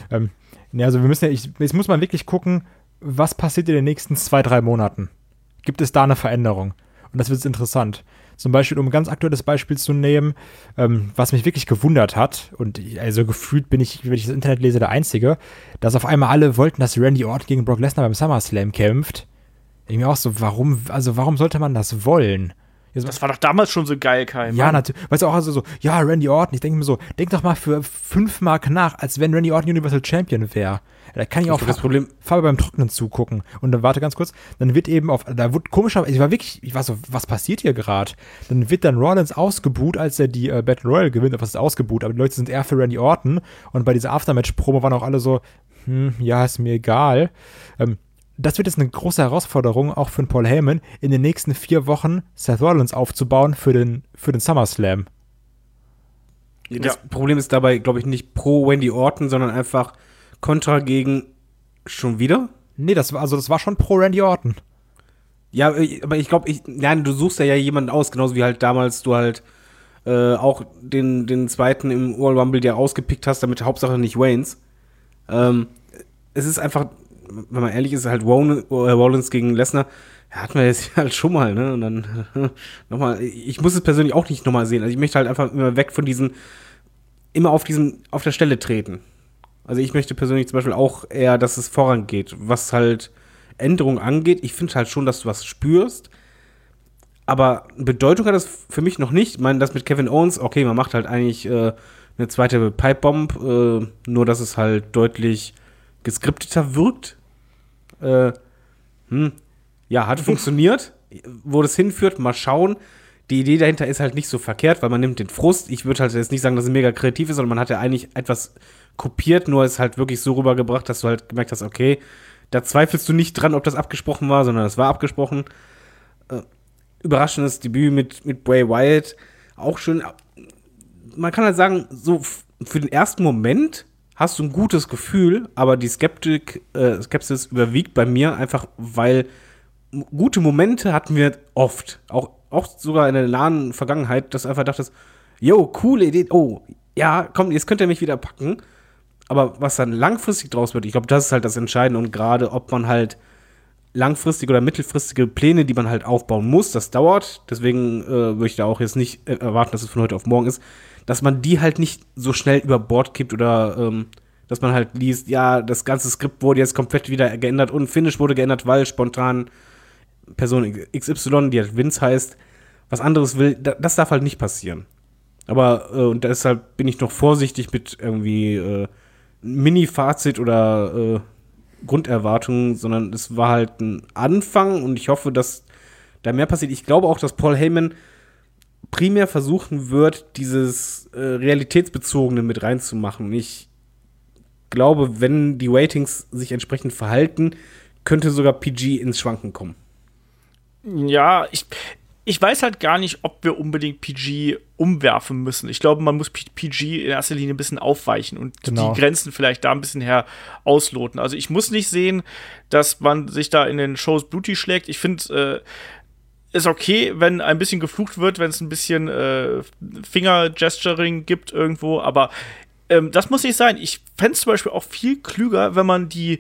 Also wir müssen jetzt muss man wirklich gucken, was passiert in den nächsten 2-3 Monaten. Gibt es da eine Veränderung? Und das wird jetzt interessant. Zum Beispiel, um ein ganz aktuelles Beispiel zu nehmen, was mich wirklich gewundert hat, und also gefühlt bin ich, wenn ich das Internet lese, der Einzige, dass auf einmal alle wollten, dass Randy Orton gegen Brock Lesnar beim SummerSlam kämpft. Ich mir auch so, warum sollte man das wollen? Das war doch damals schon so geil, Kai. Ja, natürlich. Weißt du auch, also so, ja, Randy Orton, ich denke mir so, denk doch mal für 5 Mark nach, als wenn Randy Orton Universal Champion wäre. Da kann ich auch das Problem Farbe beim Trocknen zugucken. Und dann warte ganz kurz, dann wird eben da wird komischerweise, ich war so, was passiert hier gerade? Dann wird dann Rollins ausgebuht, als er die Battle Royale gewinnt. Was ist ausgebuht? Aber die Leute sind eher für Randy Orton. Und bei dieser Aftermatch-Promo waren auch alle so, ja, ist mir egal. Das wird jetzt eine große Herausforderung, auch für den Paul Heyman, in den nächsten 4 Wochen Seth Rollins aufzubauen für den SummerSlam. Das Problem ist dabei, glaube ich, nicht pro Randy Orton, sondern einfach Kontra gegen schon wieder? Nee, das war schon pro Randy Orton. Ja, aber ich glaube, du suchst ja jemanden aus, genauso wie halt damals du halt auch den zweiten im Royal Rumble dir ausgepickt hast, damit Hauptsache nicht Waynes. Es ist einfach, wenn man ehrlich ist, halt Rollins gegen Lesnar, hatten wir jetzt halt schon mal, ne? Und dann nochmal, ich muss es persönlich auch nicht nochmal sehen. Also ich möchte halt einfach immer weg von immer auf der Stelle treten. Also ich möchte persönlich zum Beispiel auch eher, dass es vorangeht, was halt Änderungen angeht. Ich finde halt schon, dass du was spürst, aber Bedeutung hat das für mich noch nicht. Ich meine, das mit Kevin Owens, okay, man macht halt eigentlich eine zweite Pipebomb, nur dass es halt deutlich geskripteter wirkt. Ja, hat funktioniert. Wo das hinführt, mal schauen. Die Idee dahinter ist halt nicht so verkehrt, weil man nimmt den Frust. Ich würde halt jetzt nicht sagen, dass es mega kreativ ist, sondern man hat ja eigentlich etwas kopiert, nur ist halt wirklich so rübergebracht, dass du halt gemerkt hast, okay, da zweifelst du nicht dran, ob das abgesprochen war, sondern es war abgesprochen. Überraschendes Debüt mit Bray Wyatt. Auch schön. Man kann halt sagen, so für den ersten Moment hast du ein gutes Gefühl, aber die Skepsis überwiegt bei mir einfach, weil gute Momente hatten wir oft. Auch sogar in der nahen Vergangenheit, dass du einfach dachtest, yo, coole Idee, oh, ja, komm, jetzt könnt ihr mich wieder packen. Aber was dann langfristig draus wird, ich glaube, das ist halt das Entscheidende. Und gerade, ob man halt langfristige oder mittelfristige Pläne, die man halt aufbauen muss, das dauert. Deswegen würde ich da auch jetzt nicht erwarten, dass es von heute auf morgen ist, dass man die halt nicht so schnell über Bord kippt oder dass man halt liest, ja, das ganze Skript wurde jetzt komplett wieder geändert und Finish wurde geändert, weil spontan Person XY, die halt Vince heißt, was anderes will. Das darf halt nicht passieren. Aber und deshalb bin ich noch vorsichtig mit irgendwie Mini-Fazit oder Grunderwartungen, sondern es war halt ein Anfang und ich hoffe, dass da mehr passiert. Ich glaube auch, dass Paul Heyman primär versuchen wird, dieses Realitätsbezogene mit reinzumachen. Ich glaube, wenn die Ratings sich entsprechend verhalten, könnte sogar PG ins Schwanken kommen. Ja, ich weiß halt gar nicht, ob wir unbedingt PG umwerfen müssen. Ich glaube, man muss PG in erster Linie ein bisschen aufweichen und die Grenzen vielleicht da ein bisschen ausloten. Also ich muss nicht sehen, dass man sich da in den Shows blutig schlägt. Ich finde, ist okay, wenn ein bisschen geflucht wird, wenn es ein bisschen Finger-Gesturing gibt irgendwo, aber das muss nicht sein. Ich fände es zum Beispiel auch viel klüger, wenn man die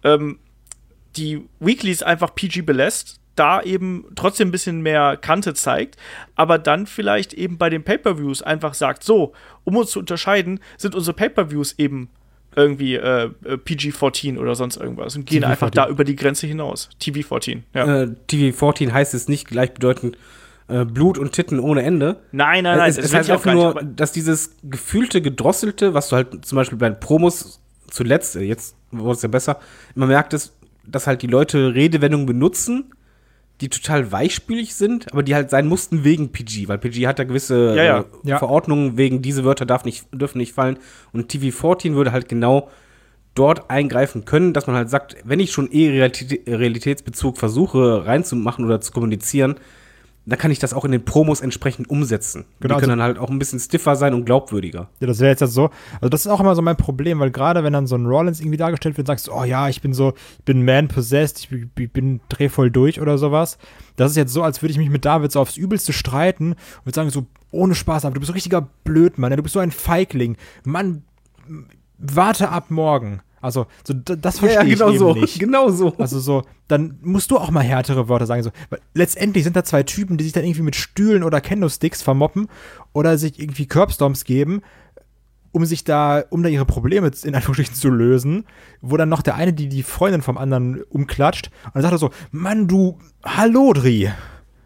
Weeklies einfach PG belässt, da eben trotzdem ein bisschen mehr Kante zeigt, aber dann vielleicht eben bei den Pay-Per-Views einfach sagt, so, um uns zu unterscheiden, sind unsere Pay-Per-Views eben irgendwie PG-14 oder sonst irgendwas und gehen TV-14. einfach da über die Grenze hinaus. TV-14, ja. TV-14 heißt es nicht gleichbedeutend Blut und Titten ohne Ende. Nein. Es heißt einfach nur, dass dieses gefühlte, gedrosselte, was du halt zum Beispiel bei den Promos zuletzt, jetzt wurde es ja besser, man merkt es, dass halt die Leute Redewendungen benutzen, die total weichspülig sind, aber die halt sein mussten wegen PG, weil PG hat da gewisse Verordnungen wegen diese Wörter dürfen nicht fallen und TV-14 würde halt genau dort eingreifen können, dass man halt sagt, wenn ich schon Realitätsbezug versuche reinzumachen oder zu kommunizieren, dann kann ich das auch in den Promos entsprechend umsetzen. Genau, die können dann halt auch ein bisschen stiffer sein und glaubwürdiger. Ja, das wäre jetzt so. Also das ist auch immer so mein Problem, weil gerade wenn dann so ein Rollins irgendwie dargestellt wird, sagst du, oh ja, ich bin man-possessed, ich bin drehvoll durch oder sowas. Das ist jetzt so, als würde ich mich mit David so aufs Übelste streiten und würde sagen so, ohne Spaß, aber du bist so richtiger Blödmann, du bist so ein Feigling. Mann, warte ab morgen. Also, so, das verstehe ich eben nicht. Genau so. Also so, dann musst du auch mal härtere Wörter sagen. So. Weil letztendlich sind da zwei Typen, die sich dann irgendwie mit Stühlen oder Kendo-Sticks vermoppen oder sich irgendwie Curbstomps geben, um da ihre Probleme in Anführungsstrichen zu lösen, wo dann noch der eine die Freundin vom anderen umklatscht und dann sagt er so, Mann, du Hallodri.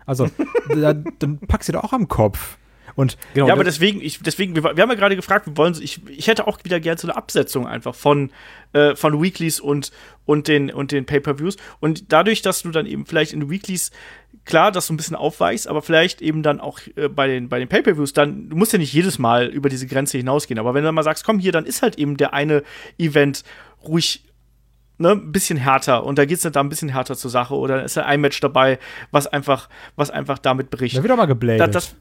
Also, dann pack sie doch auch am Kopf. Und genau, ja, aber deswegen, wir haben ja gerade gefragt, ich hätte auch wieder gerne so eine Absetzung einfach von Weeklies und den Pay-Per-Views. Und dadurch, dass du dann eben vielleicht in den Weeklies, klar, dass du ein bisschen aufweichst, aber vielleicht eben dann auch bei den Pay-Per-Views, dann, du musst ja nicht jedes Mal über diese Grenze hinausgehen. Aber wenn du dann mal sagst, komm hier, dann ist halt eben der eine Event ruhig ein bisschen härter und da geht's dann da ein bisschen härter zur Sache oder ist da ein Match dabei, was einfach damit berichtet. Da wird doch mal gebladet.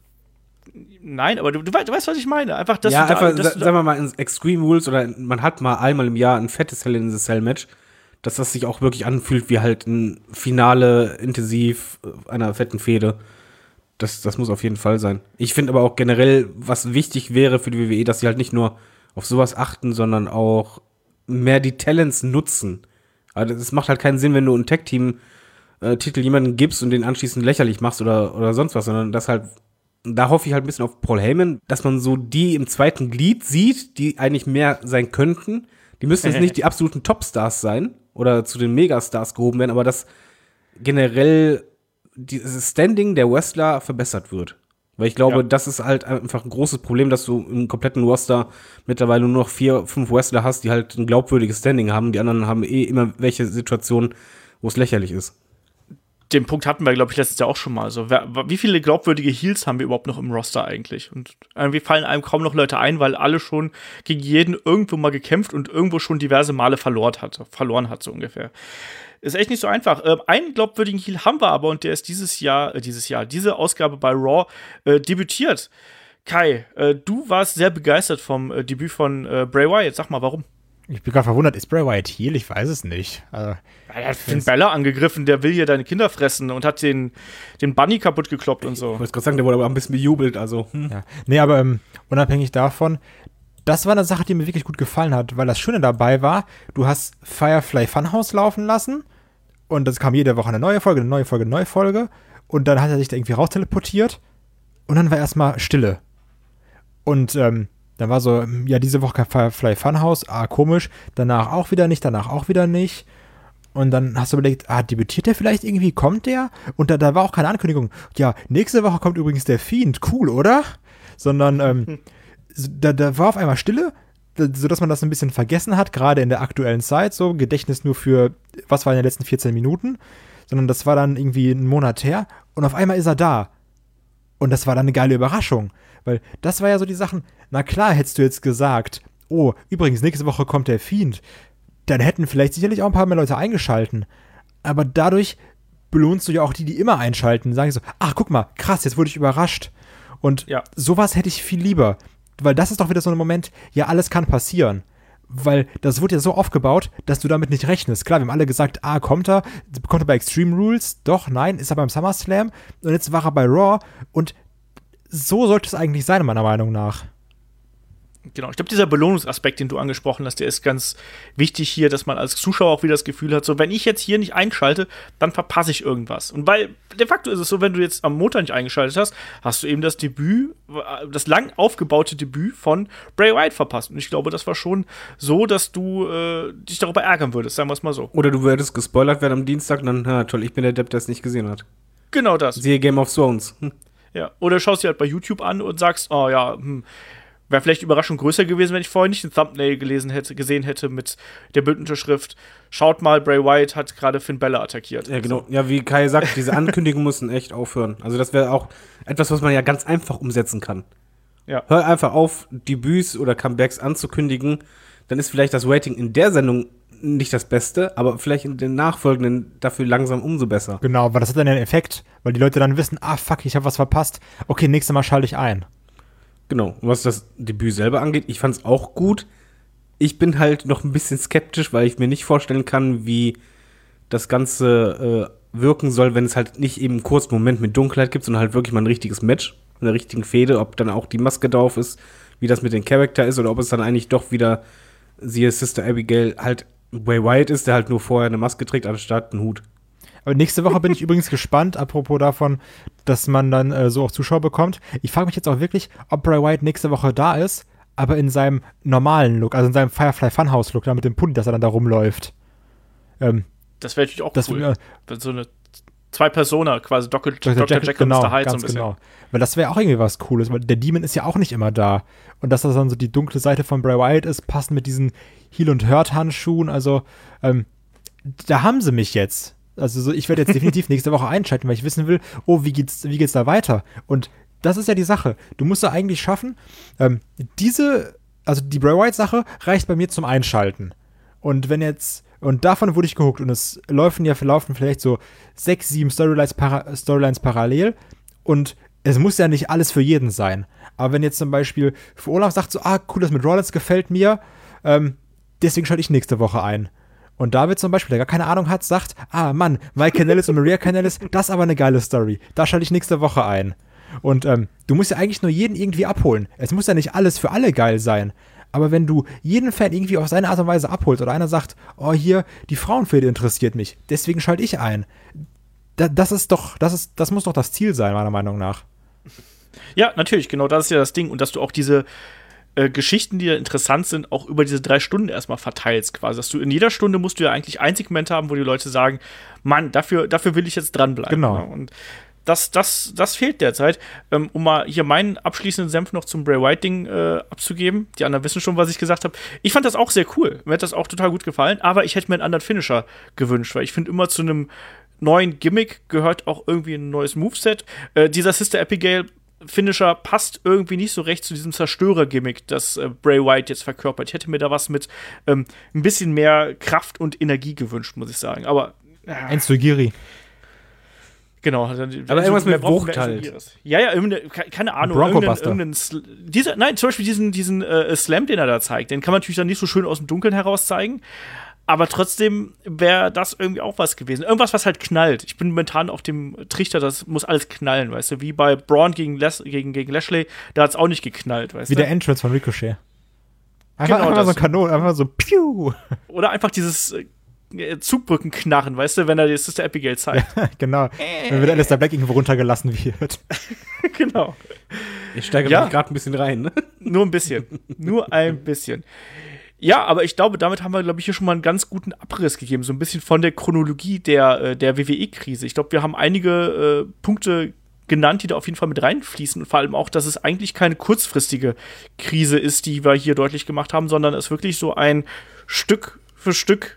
Nein, aber du weißt, was ich meine. Einfach, dass ja, du da, einfach, sagen wir mal, in Extreme Rules oder man hat mal einmal im Jahr ein fettes Hell in the Cell Match, dass das sich auch wirklich anfühlt wie halt ein Finale intensiv einer fetten Fehde. Das muss auf jeden Fall sein. Ich finde aber auch generell, was wichtig wäre für die WWE, dass sie halt nicht nur auf sowas achten, sondern auch mehr die Talents nutzen. Also es macht halt keinen Sinn, wenn du ein Tag-Team-Titel jemanden gibst und den anschließend lächerlich machst oder sonst was, sondern das halt. Da hoffe ich halt ein bisschen auf Paul Heyman, dass man so die im zweiten Glied sieht, die eigentlich mehr sein könnten. Die müssen jetzt nicht die absoluten Topstars sein oder zu den Megastars gehoben werden, aber dass generell dieses Standing der Wrestler verbessert wird. Weil ich glaube, das ist halt einfach ein großes Problem, dass du im kompletten Roster mittlerweile nur noch 4, 5 Wrestler hast, die halt ein glaubwürdiges Standing haben. Die anderen haben immer welche Situationen, wo es lächerlich ist. Den Punkt hatten wir, glaube ich, letztes Jahr auch schon mal. So, wie viele glaubwürdige Heels haben wir überhaupt noch im Roster eigentlich? Und irgendwie fallen einem kaum noch Leute ein, weil alle schon gegen jeden irgendwo mal gekämpft und irgendwo schon diverse Male verloren hat, so ungefähr. Ist echt nicht so einfach. Einen glaubwürdigen Heel haben wir aber und der ist diese Ausgabe bei Raw debütiert. Kai, du warst sehr begeistert vom Debüt von Bray Wyatt. Sag mal, warum? Ich bin gerade verwundert, ist Bray Wyatt Heel? Ich weiß es nicht. Also, er hat Finn Balor angegriffen, der will hier deine Kinder fressen und hat den Bunny kaputt gekloppt und so. Ich wollte gerade sagen, der wurde aber ein bisschen bejubelt, also. Ja. Nee, aber unabhängig davon, das war eine Sache, die mir wirklich gut gefallen hat, weil das Schöne dabei war, du hast Firefly Funhouse laufen lassen und das kam jede Woche eine neue Folge und dann hat er sich da irgendwie rausteleportiert und dann war erstmal Stille. Und dann war so, ja, diese Woche kein Firefly Funhouse, komisch, danach auch wieder nicht. Und dann hast du überlegt, debütiert der vielleicht irgendwie, kommt der? Und da war auch keine Ankündigung. Ja, nächste Woche kommt übrigens der Fiend, cool, oder? Sondern da war auf einmal Stille, sodass man das ein bisschen vergessen hat, gerade in der aktuellen Zeit, so Gedächtnis nur für, was war in den letzten 14 Minuten, sondern das war dann irgendwie einen Monat her und auf einmal ist er da. Und das war dann eine geile Überraschung. Weil das war ja so die Sachen, na klar hättest du jetzt gesagt, oh, übrigens, nächste Woche kommt der Fiend. Dann hätten vielleicht sicherlich auch ein paar mehr Leute eingeschalten. Aber dadurch belohnst du ja auch die immer einschalten. Sagen so, ach, guck mal, krass, jetzt wurde ich überrascht. Und sowas hätte ich viel lieber. Weil das ist doch wieder so ein Moment, ja, alles kann passieren. Weil das wurde ja so aufgebaut, dass du damit nicht rechnest. Klar, wir haben alle gesagt, kommt er bei Extreme Rules? Doch, nein, ist er beim SummerSlam? Und jetzt war er bei Raw und so sollte es eigentlich sein, meiner Meinung nach. Genau, ich glaube, dieser Belohnungsaspekt, den du angesprochen hast, der ist ganz wichtig hier, dass man als Zuschauer auch wieder das Gefühl hat, so, wenn ich jetzt hier nicht einschalte, dann verpasse ich irgendwas. Und weil, de facto ist es so, wenn du jetzt am Montag nicht eingeschaltet hast, hast du eben das Debüt, das lang aufgebaute Debüt von Bray Wyatt verpasst. Und ich glaube, das war schon so, dass du dich darüber ärgern würdest, sagen wir es mal so. Oder du würdest gespoilert werden am Dienstag und dann, toll, ich bin der Depp, der es nicht gesehen hat. Genau das. Siehe Game of Thrones. Ja, oder schaust dir halt bei YouTube an und sagst, wäre vielleicht die Überraschung größer gewesen, wenn ich vorher nicht den Thumbnail gesehen hätte mit der Bildunterschrift, schaut mal, Bray Wyatt hat gerade Finn Balor attackiert. Ja, genau. Ja, wie Kai sagt, diese Ankündigungen müssen echt aufhören. Also das wäre auch etwas, was man ja ganz einfach umsetzen kann. Ja. Hör einfach auf, Debüts oder Comebacks anzukündigen, dann ist vielleicht das Rating in der Sendung nicht das Beste, aber vielleicht in den nachfolgenden dafür langsam umso besser. Genau, weil das hat dann den Effekt, weil die Leute dann wissen, fuck, ich habe was verpasst. Okay, nächstes Mal schalte ich ein. Genau, und was das Debüt selber angeht, ich fand's auch gut. Ich bin halt noch ein bisschen skeptisch, weil ich mir nicht vorstellen kann, wie das Ganze wirken soll, wenn es halt nicht eben einen kurzen Moment mit Dunkelheit gibt, sondern halt wirklich mal ein richtiges Match, eine richtige Fehde, ob dann auch die Maske drauf ist, wie das mit dem Charakter ist oder ob es dann eigentlich doch wieder, siehe Sister Abigail, halt Bray Wyatt ist, der halt nur vorher eine Maske trägt, anstatt einen Hut. Aber nächste Woche bin ich übrigens gespannt, apropos davon, dass man dann so auch Zuschauer bekommt. Ich frage mich jetzt auch wirklich, ob Bray Wyatt nächste Woche da ist, aber in seinem normalen Look, also in seinem Firefly Funhouse Look, da mit dem Pulli, dass er dann da rumläuft. Das wäre natürlich auch cool. zwei Persona, quasi Dr. Jekyll und Mr. Hyde so ein bisschen. Genau. Weil das wäre auch irgendwie was Cooles, weil der Demon ist ja auch nicht immer da. Und dass das dann so die dunkle Seite von Bray Wyatt ist, passend mit diesen Heal- und Hurt-Handschuhen. Also, da haben sie mich jetzt. Also, so, ich werde jetzt definitiv nächste Woche einschalten, weil ich wissen will, wie geht's da weiter? Und das ist ja die Sache. Du musst ja eigentlich schaffen, die Bray Wyatt-Sache reicht bei mir zum Einschalten. Und davon wurde ich gehuckt. Und es laufen vielleicht so 6, 7 Storylines parallel. Und es muss ja nicht alles für jeden sein. Aber wenn jetzt zum Beispiel für Olaf sagt so, cool, das mit Rollins gefällt mir, deswegen schalte ich nächste Woche ein. Und David zum Beispiel, der gar keine Ahnung hat, sagt, Mann, Mike Kanellis und Maria Kanellis, das ist aber eine geile Story. Da schalte ich nächste Woche ein. Und du musst ja eigentlich nur jeden irgendwie abholen. Es muss ja nicht alles für alle geil sein. Aber wenn du jeden Fan irgendwie auf seine Art und Weise abholst oder einer sagt, hier, die Frauenfehde interessiert mich, deswegen schalte ich ein. Das muss doch das Ziel sein, meiner Meinung nach. Ja, natürlich, genau, das ist ja das Ding. Und dass du auch diese Geschichten, die da interessant sind, auch über diese 3 Stunden erstmal verteilst quasi. Dass du in jeder Stunde musst du ja eigentlich ein Segment haben, wo die Leute sagen, Mann, dafür will ich jetzt dranbleiben. Genau. Ne? Und das fehlt derzeit. Um mal hier meinen abschließenden Senf noch zum Bray Wyatt-Ding abzugeben. Die anderen wissen schon, was ich gesagt habe. Ich fand das auch sehr cool. Mir hat das auch total gut gefallen. Aber ich hätte mir einen anderen Finisher gewünscht, weil ich finde, immer zu einem neuen Gimmick gehört auch irgendwie ein neues Moveset. Dieser Sister Abigail Finisher passt irgendwie nicht so recht zu diesem Zerstörer-Gimmick, das Bray Wyatt jetzt verkörpert. Ich hätte mir da was mit ein bisschen mehr Kraft und Energie gewünscht, muss ich sagen. Aber Enzugiri. Genau. Aber irgendwas mit Wucht halt. Ja, keine Ahnung. Bronco-Buster. Zum Beispiel diesen Slam, den er da zeigt, den kann man natürlich dann nicht so schön aus dem Dunkeln heraus zeigen. Aber trotzdem wäre das irgendwie auch was gewesen. Irgendwas, was halt knallt. Ich bin momentan auf dem Trichter, das muss alles knallen, weißt du? Wie bei Braun gegen Lashley, da hat es auch nicht geknallt, weißt du? Wie der Entrance von Ricochet. Einfach so ein Kanon, einfach so piu. Oder einfach dieses Zugbrückenknarren, weißt du, wenn er die Sister Abigail zeigt. Genau. Wenn wieder Alistair Black irgendwo runtergelassen wird. Genau. Ich steige gerade ein bisschen rein, ne? Nur ein bisschen. Nur ein bisschen. Ja, aber ich glaube, damit haben wir, hier schon mal einen ganz guten Abriss gegeben. So ein bisschen von der Chronologie der WWE-Krise. Ich glaube, wir haben einige Punkte genannt, die da auf jeden Fall mit reinfließen. Und vor allem auch, dass es eigentlich keine kurzfristige Krise ist, die wir hier deutlich gemacht haben, sondern es wirklich so ein Stück für Stück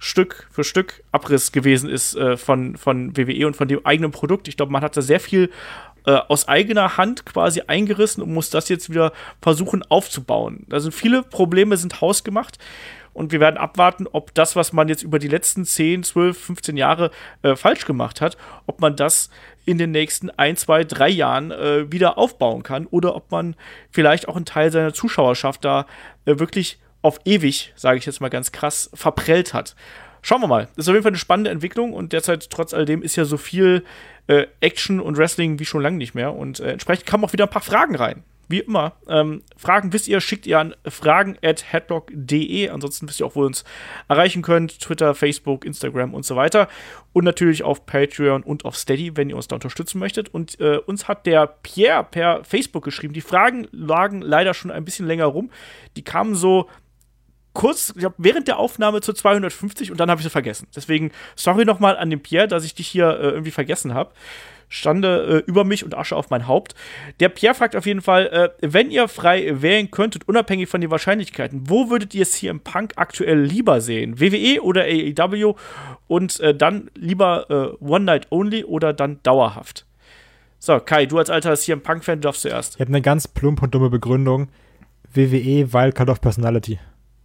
Abriss gewesen ist von WWE und von dem eigenen Produkt. Ich glaube, man hat da sehr viel aus eigener Hand quasi eingerissen und muss das jetzt wieder versuchen aufzubauen. Da sind viele Probleme sind hausgemacht und wir werden abwarten, ob das, was man jetzt über die letzten 10, 12, 15 Jahre falsch gemacht hat, ob man das in den nächsten 1, 2, 3 Jahren wieder aufbauen kann oder ob man vielleicht auch einen Teil seiner Zuschauerschaft da wirklich auf ewig, sage ich jetzt mal ganz krass, verprellt hat. Schauen wir mal. Das ist auf jeden Fall eine spannende Entwicklung und derzeit, trotz alledem, ist ja so viel Action und Wrestling wie schon lange nicht mehr. Und entsprechend kamen auch wieder ein paar Fragen rein. Wie immer. Fragen wisst ihr, schickt ihr an fragen@headlock.de. Ansonsten wisst ihr auch, wo ihr uns erreichen könnt. Twitter, Facebook, Instagram und so weiter. Und natürlich auf Patreon und auf Steady, wenn ihr uns da unterstützen möchtet. Und uns hat der Pierre per Facebook geschrieben. Die Fragen lagen leider schon ein bisschen länger rum. Die kamen so kurz, ich glaube, während der Aufnahme zu 250 und dann habe ich sie vergessen. Deswegen sorry nochmal an den Pierre, dass ich dich hier irgendwie vergessen habe. Stande über mich und Asche auf mein Haupt. Der Pierre fragt auf jeden Fall, wenn ihr frei wählen könntet, unabhängig von den Wahrscheinlichkeiten, wo würdet ihr CM Punk aktuell lieber sehen? WWE oder AEW? Und dann lieber One Night Only oder dann dauerhaft? So, Kai, du als alter CM Punk-Fan darfst zuerst. Ich habe eine ganz plump und dumme Begründung. WWE, weil Cut of Personality.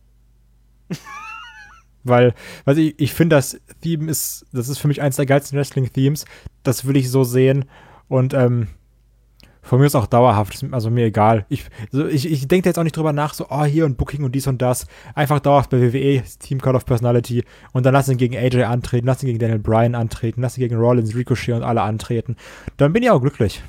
Weil ich finde, das Theme ist für mich eins der geilsten Wrestling-Themes. Das will ich so sehen. Und von mir ist auch dauerhaft. Also mir egal. Ich denke jetzt auch nicht drüber nach, so, hier und Booking und dies und das. Einfach dauerhaft bei WWE, Team Call of Personality. Und dann lass ihn gegen AJ antreten, lass ihn gegen Daniel Bryan antreten, lass ihn gegen Rollins, Ricochet und alle antreten. Dann bin ich auch glücklich.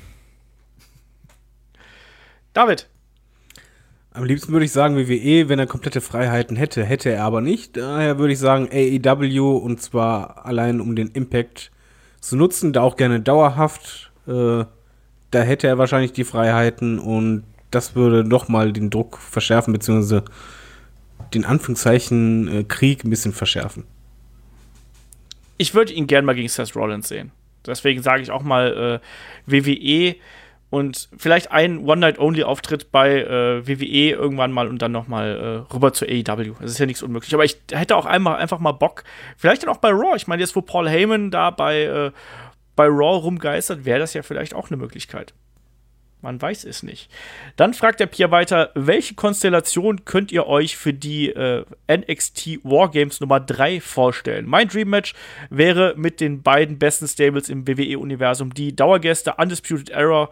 David. Am liebsten würde ich sagen WWE, wenn er komplette Freiheiten hätte. Hätte er aber nicht. Daher würde ich sagen AEW, und zwar allein um den Impact zu nutzen, da auch gerne dauerhaft. Da hätte er wahrscheinlich die Freiheiten und das würde nochmal den Druck verschärfen, beziehungsweise den Anführungszeichen Krieg ein bisschen verschärfen. Ich würde ihn gern mal gegen Seth Rollins sehen. Deswegen sage ich auch mal WWE und vielleicht ein One-Night-Only-Auftritt bei WWE irgendwann mal und dann noch mal rüber zu AEW. Das ist ja nichts unmöglich. Aber ich hätte auch einfach mal Bock, vielleicht dann auch bei Raw. Ich meine, jetzt wo Paul Heyman da bei Raw rumgeistert, wäre das ja vielleicht auch eine Möglichkeit. Man weiß es nicht. Dann fragt der Pierre weiter, welche Konstellation könnt ihr euch für die NXT Wargames Nummer 3 vorstellen? Mein Dream Match wäre mit den beiden besten Stables im WWE-Universum, die Dauergäste Undisputed Era,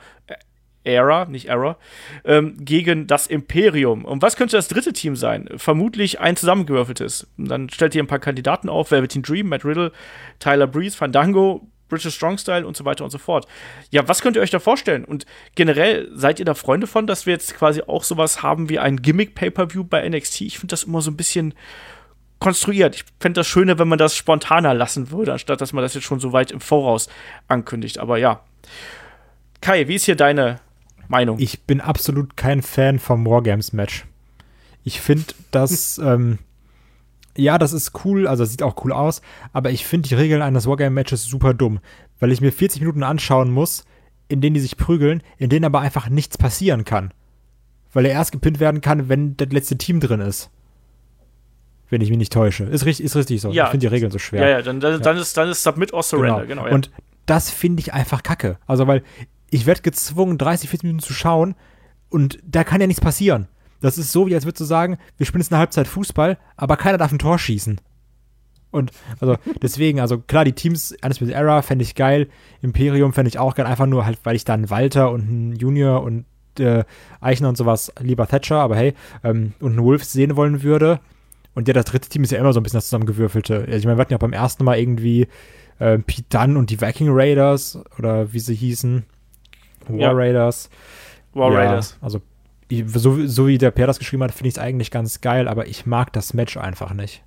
gegen das Imperium. Und was könnte das dritte Team sein? Vermutlich ein zusammengewürfeltes. Und dann stellt ihr ein paar Kandidaten auf, Velveteen Dream, Matt Riddle, Tyler Breeze, Fandango, British Strong Style und so weiter und so fort. Ja, was könnt ihr euch da vorstellen? Und generell, seid ihr da Freunde von, dass wir jetzt quasi auch sowas haben wie ein Gimmick-Pay-Per-View bei NXT? Ich finde das immer so ein bisschen konstruiert. Ich fände das schöner, wenn man das spontaner lassen würde, anstatt dass man das jetzt schon so weit im Voraus ankündigt. Aber ja. Kai, wie ist hier deine Meinung? Ich bin absolut kein Fan vom Wargames-Match. Ich finde, dass ja, das ist cool, also sieht auch cool aus, aber ich finde die Regeln eines Wargame-Matches super dumm, weil ich mir 40 Minuten anschauen muss, in denen die sich prügeln, in denen aber einfach nichts passieren kann. Weil er erst gepinnt werden kann, wenn das letzte Team drin ist. Wenn ich mich nicht täusche. Ist richtig so. Ja, ich finde die Regeln so schwer. Ja, dann ist Submit or Surrender, genau. Ja. Und das finde ich einfach kacke. Also, weil ich werde gezwungen, 30, 40 Minuten zu schauen und da kann ja nichts passieren. Das ist so, wie als würdest du sagen, wir spielen jetzt eine Halbzeit Fußball, aber keiner darf ein Tor schießen. Und also deswegen, also klar, die Teams, Undisputed Era fände ich geil, Imperium fände ich auch geil, einfach nur halt, weil ich dann Walter und einen Junior und Eichner und sowas, lieber Thatcher, aber hey, und einen Wolves sehen wollen würde. Und ja, das dritte Team ist ja immer so ein bisschen das Zusammengewürfelte. Ich meine, wir hatten ja beim ersten Mal irgendwie Pete Dunne und die Viking Raiders oder wie sie hießen. War Raiders. War Raiders. Also so wie der Per das geschrieben hat, finde ich es eigentlich ganz geil, aber ich mag das Match einfach nicht.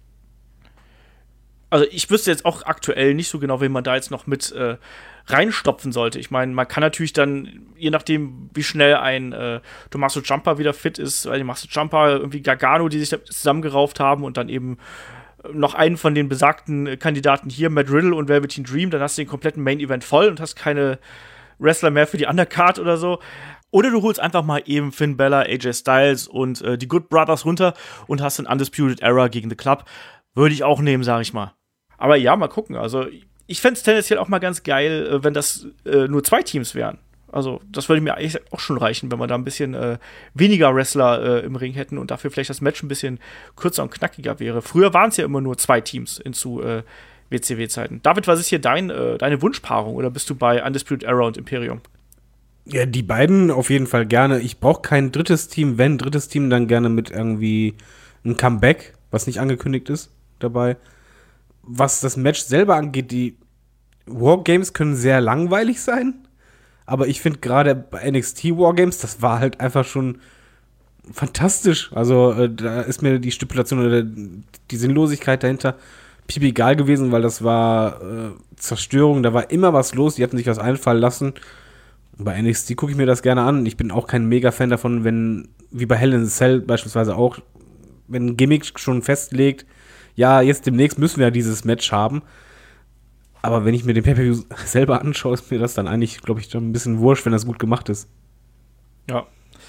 Also ich wüsste jetzt auch aktuell nicht so genau, wen man da jetzt noch mit reinstopfen sollte. Ich meine, man kann natürlich dann, je nachdem, wie schnell ein Tommaso Ciampa wieder fit ist, weil Tommaso Ciampa, irgendwie Gargano, die sich da zusammengerauft haben und dann eben noch einen von den besagten Kandidaten hier, Matt Riddle und Velveteen Dream, dann hast du den kompletten Main-Event voll und hast keine Wrestler mehr für die Undercard oder so. Oder du holst einfach mal eben Finn Balor, AJ Styles und die Good Brothers runter und hast einen Undisputed Era gegen The Club. Würde ich auch nehmen, sag ich mal. Aber ja, mal gucken. Also, ich fände es tendenziell auch mal ganz geil, wenn das nur 2 Teams wären. Also, das würde mir eigentlich auch schon reichen, wenn wir da ein bisschen weniger Wrestler im Ring hätten und dafür vielleicht das Match ein bisschen kürzer und knackiger wäre. Früher waren es ja immer nur 2 Teams zu WCW-Zeiten. David, was ist hier deine Wunschpaarung? Oder bist du bei Undisputed Era und Imperium? Ja, die beiden auf jeden Fall gerne. Ich brauche kein drittes Team. Wenn drittes Team, dann gerne mit irgendwie einem Comeback, was nicht angekündigt ist, dabei. Was das Match selber angeht, die Wargames können sehr langweilig sein. Aber ich finde gerade bei NXT Wargames, das war halt einfach schon fantastisch. Also da ist mir die Stipulation oder die Sinnlosigkeit dahinter piep egal gewesen, weil das war Zerstörung. Da war immer was los. Die hatten sich was einfallen lassen. Bei NXT gucke ich mir das gerne an. Ich bin auch kein Mega-Fan davon, wenn, wie bei Hell in a Cell beispielsweise auch, wenn ein Gimmick schon festlegt, ja, jetzt demnächst müssen wir ja dieses Match haben. Aber wenn ich mir den Pay-Per-View selber anschaue, ist mir das dann eigentlich, glaube ich, dann ein bisschen wurscht, wenn das gut gemacht ist. Ja.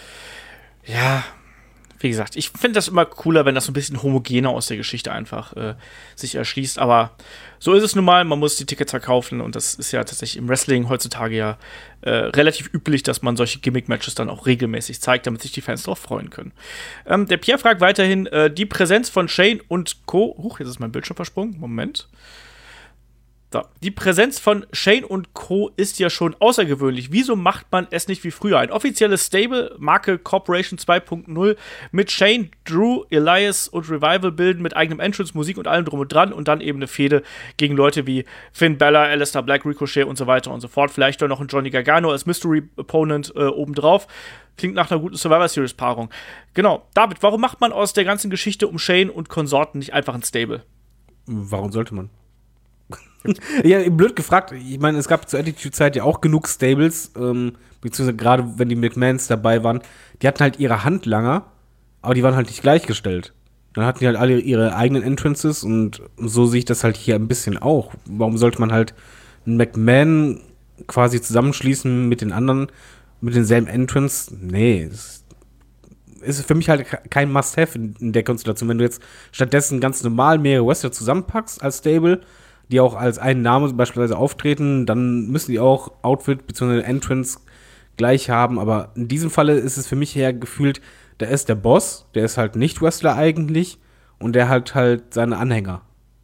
Ja, wie gesagt, ich finde das immer cooler, wenn das so ein bisschen homogener aus der Geschichte einfach sich erschließt. Aber so ist es nun mal, man muss die Tickets verkaufen und das ist ja tatsächlich im Wrestling heutzutage ja relativ üblich, dass man solche Gimmick-Matches dann auch regelmäßig zeigt, damit sich die Fans darauf freuen können. Der Pierre fragt weiterhin, die Präsenz von Shane und Co. Jetzt ist mein Bildschirm versprungen, Moment. So. Die Präsenz von Shane und Co. ist ja schon außergewöhnlich. Wieso macht man es nicht wie früher? Ein offizielles Stable, Marke Corporation 2.0, mit Shane, Drew, Elias und Revival bilden, mit eigenem Entrance, Musik und allem drum und dran und dann eben eine Fehde gegen Leute wie Finn Balor, Aleister Black, Ricochet und so weiter und so fort. Vielleicht doch noch ein Johnny Gargano als Mystery Opponent obendrauf. Klingt nach einer guten Survivor Series Paarung. Genau. David, warum macht man aus der ganzen Geschichte um Shane und Konsorten nicht einfach ein Stable? Warum sollte man? Ja, blöd gefragt. Ich meine, es gab zur Attitude-Zeit ja auch genug Stables, beziehungsweise gerade wenn die McMahons dabei waren, die hatten halt ihre Handlanger, aber die waren halt nicht gleichgestellt. Dann hatten die halt alle ihre eigenen Entrances und so sehe ich das halt hier ein bisschen auch. Warum sollte man halt einen McMahon quasi zusammenschließen mit den anderen, mit denselben Entrance. Nee, das ist für mich halt kein Must-Have in der Konstellation. Wenn du jetzt stattdessen ganz normal mehrere Wrestler zusammenpackst als Stable, die auch als einen Name beispielsweise auftreten, dann müssen die auch Outfit bzw. Entrance gleich haben. Aber in diesem Falle ist es für mich eher gefühlt, der ist der Boss, der ist halt nicht Wrestler eigentlich und der hat halt seine Anhänger.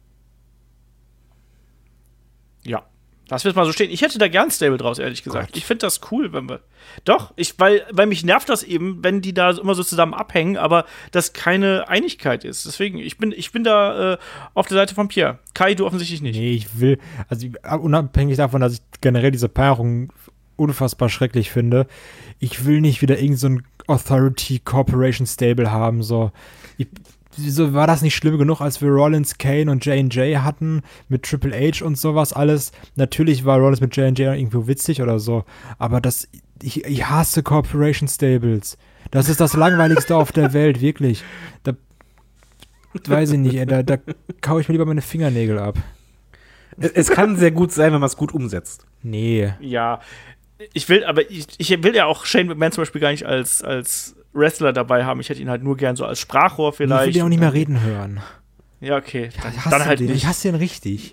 Ja, das wird mal so stehen. Ich hätte da gern Stable draus, ehrlich gesagt. Ich finde das cool, wenn wir. Doch, weil mich nervt das eben, wenn die da immer so zusammen abhängen, aber das keine Einigkeit ist. Deswegen, ich bin da auf der Seite von Pierre. Kai, du offensichtlich nicht. Nee, ich will, also unabhängig davon, dass ich generell diese Paarung unfassbar schrecklich finde, ich will nicht wieder irgend so ein Authority Corporation Stable haben, so. Wieso war das nicht schlimm genug, als wir Rollins, Kane und J&J hatten, mit Triple H und sowas alles? Natürlich war Rollins mit J&J irgendwo witzig oder so, aber ich hasse Corporation Stables. Das ist das Langweiligste auf der Welt, wirklich. Da weiß ich nicht, da kaue ich mir lieber meine Fingernägel ab. Es kann sehr gut sein, wenn man es gut umsetzt. Nee. Ja, ich will ja auch Shane McMahon zum Beispiel gar nicht als Wrestler dabei haben. Ich hätte ihn halt nur gern so als Sprachrohr vielleicht. Ich will den auch nicht mehr reden hören. Ja, okay. Ja, dann halt den. nicht. Ich hasse den richtig.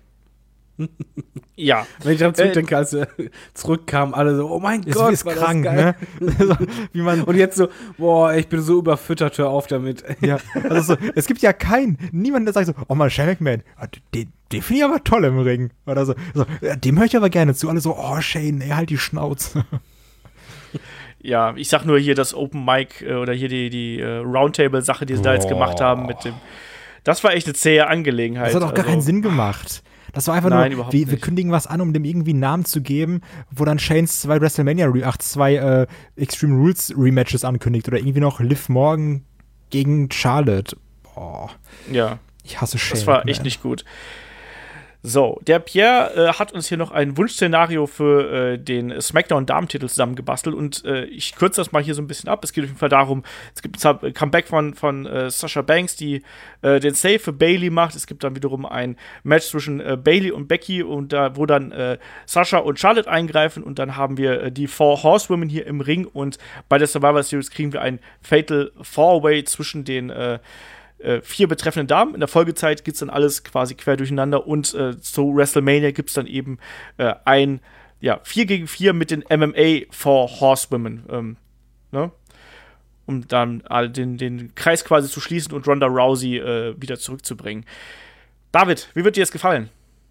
Ja. Wenn ich daran zurückdenke, als wir zurückkamen, alle so, oh mein Gott, ist war krank, das geil. ne? Wie man Und jetzt so, boah, ich bin so überfüttert, hör auf damit. Ja, also so, es gibt ja niemand, der sagt so, oh mal, Shane McMahon, den finde ich aber toll im Ring. Oder so, dem höre ich aber gerne zu. Alle so, oh Shane, halt die Schnauze. Ja, ich sag nur hier das Open Mic oder hier die Roundtable-Sache, die sie da jetzt gemacht haben mit dem. Das war echt eine zähe Angelegenheit. Das hat auch gar keinen Sinn gemacht. Das war einfach nur, wir kündigen was an, um dem irgendwie einen Namen zu geben, wo dann Shanes zwei Extreme Rules Rematches ankündigt oder irgendwie noch Liv Morgan gegen Charlotte. Boah. Ja. Ich hasse Shane. Das war echt nicht gut. So, der Pierre hat uns hier noch ein Wunschszenario für den SmackDown-Damentitel zusammengebastelt und ich kürze das mal hier so ein bisschen ab. Es geht auf jeden Fall darum, es gibt ein Comeback von Sasha Banks, die den Save für Bayley macht. Es gibt dann wiederum ein Match zwischen Bayley und Becky und wo dann Sasha und Charlotte eingreifen und dann haben wir die Four Horsewomen hier im Ring und bei der Survivor Series kriegen wir ein Fatal Four-Way zwischen den 4 betreffenden Damen. In der Folgezeit gibt es dann alles quasi quer durcheinander und zu WrestleMania gibt es dann eben ein 4 gegen 4 mit den MMA for Horsewomen. Ne? Um dann den Kreis quasi zu schließen und Ronda Rousey wieder zurückzubringen. David, wie wird dir das gefallen?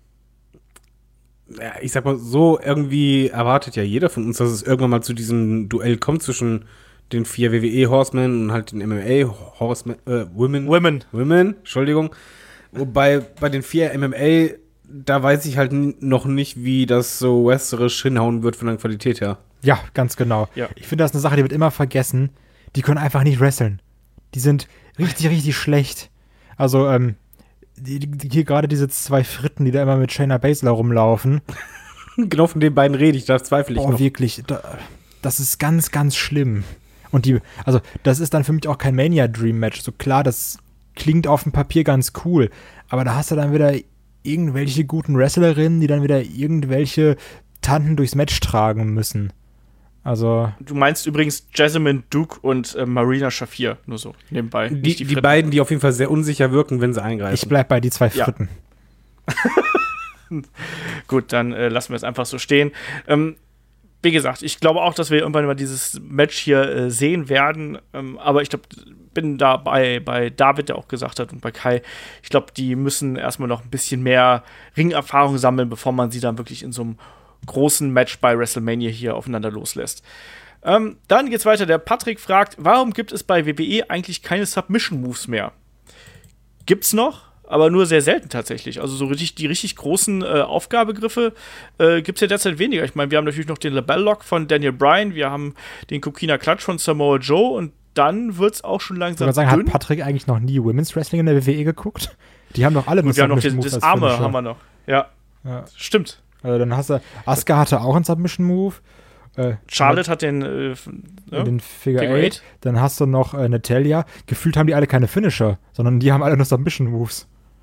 Ja, ich sag mal, so irgendwie erwartet ja jeder von uns, dass es irgendwann mal zu diesem Duell kommt zwischen den 4 WWE Horsemen und halt den MMA Women, Entschuldigung. Wobei bei den 4 MMA, da weiß ich halt noch nicht, wie das so wrestlerisch hinhauen wird von der Qualität her. Ja, ganz genau. Ja. Ich finde, das ist eine Sache, die wird immer vergessen. Die können einfach nicht wresteln. Die sind richtig, richtig schlecht. Also, hier gerade diese 2 Fritten, die da immer mit Shayna Baszler rumlaufen. Genau von den beiden rede ich, da zweifle ich noch. Oh, wirklich. Das ist ganz, ganz schlimm. Und das ist dann für mich auch kein Mania-Dream-Match. So klar, das klingt auf dem Papier ganz cool, aber da hast du dann wieder irgendwelche guten Wrestlerinnen, die dann wieder irgendwelche Tanten durchs Match tragen müssen. Also. Du meinst übrigens Jessamine Duke und Marina Shafir, nur so nebenbei. Die beiden, die auf jeden Fall sehr unsicher wirken, wenn sie eingreifen. Ich bleib bei die 2 Fritten. Ja. Gut, dann lassen wir es einfach so stehen. Wie gesagt, ich glaube auch, dass wir irgendwann mal dieses Match hier sehen werden. Aber ich glaube, bin da bei David, der auch gesagt hat, und bei Kai, ich glaube, die müssen erstmal noch ein bisschen mehr Ringerfahrung sammeln, bevor man sie dann wirklich in so einem großen Match bei WrestleMania hier aufeinander loslässt. Dann geht's weiter. Der Patrick fragt, warum gibt es bei WWE eigentlich keine Submission-Moves mehr? Gibt's noch? Aber nur sehr selten tatsächlich. Also so die richtig großen Aufgabegriffe gibt es ja derzeit weniger. Ich meine, wir haben natürlich noch den Labell-Lock von Daniel Bryan, wir haben den Coquina Clutch von Samoa Joe und dann wird es auch schon langsam dünn. Hat Patrick eigentlich noch nie Women's Wrestling in der WWE geguckt? Die haben doch alle nur Submission Moves. Das Arme haben wir noch. Ja. Stimmt. Also dann hast du, Asuka hatte auch einen Submission Move. Charlotte hat den Figure 8. Dann hast du noch Natalia. Gefühlt haben die alle keine Finisher, sondern die haben alle nur Submission Moves.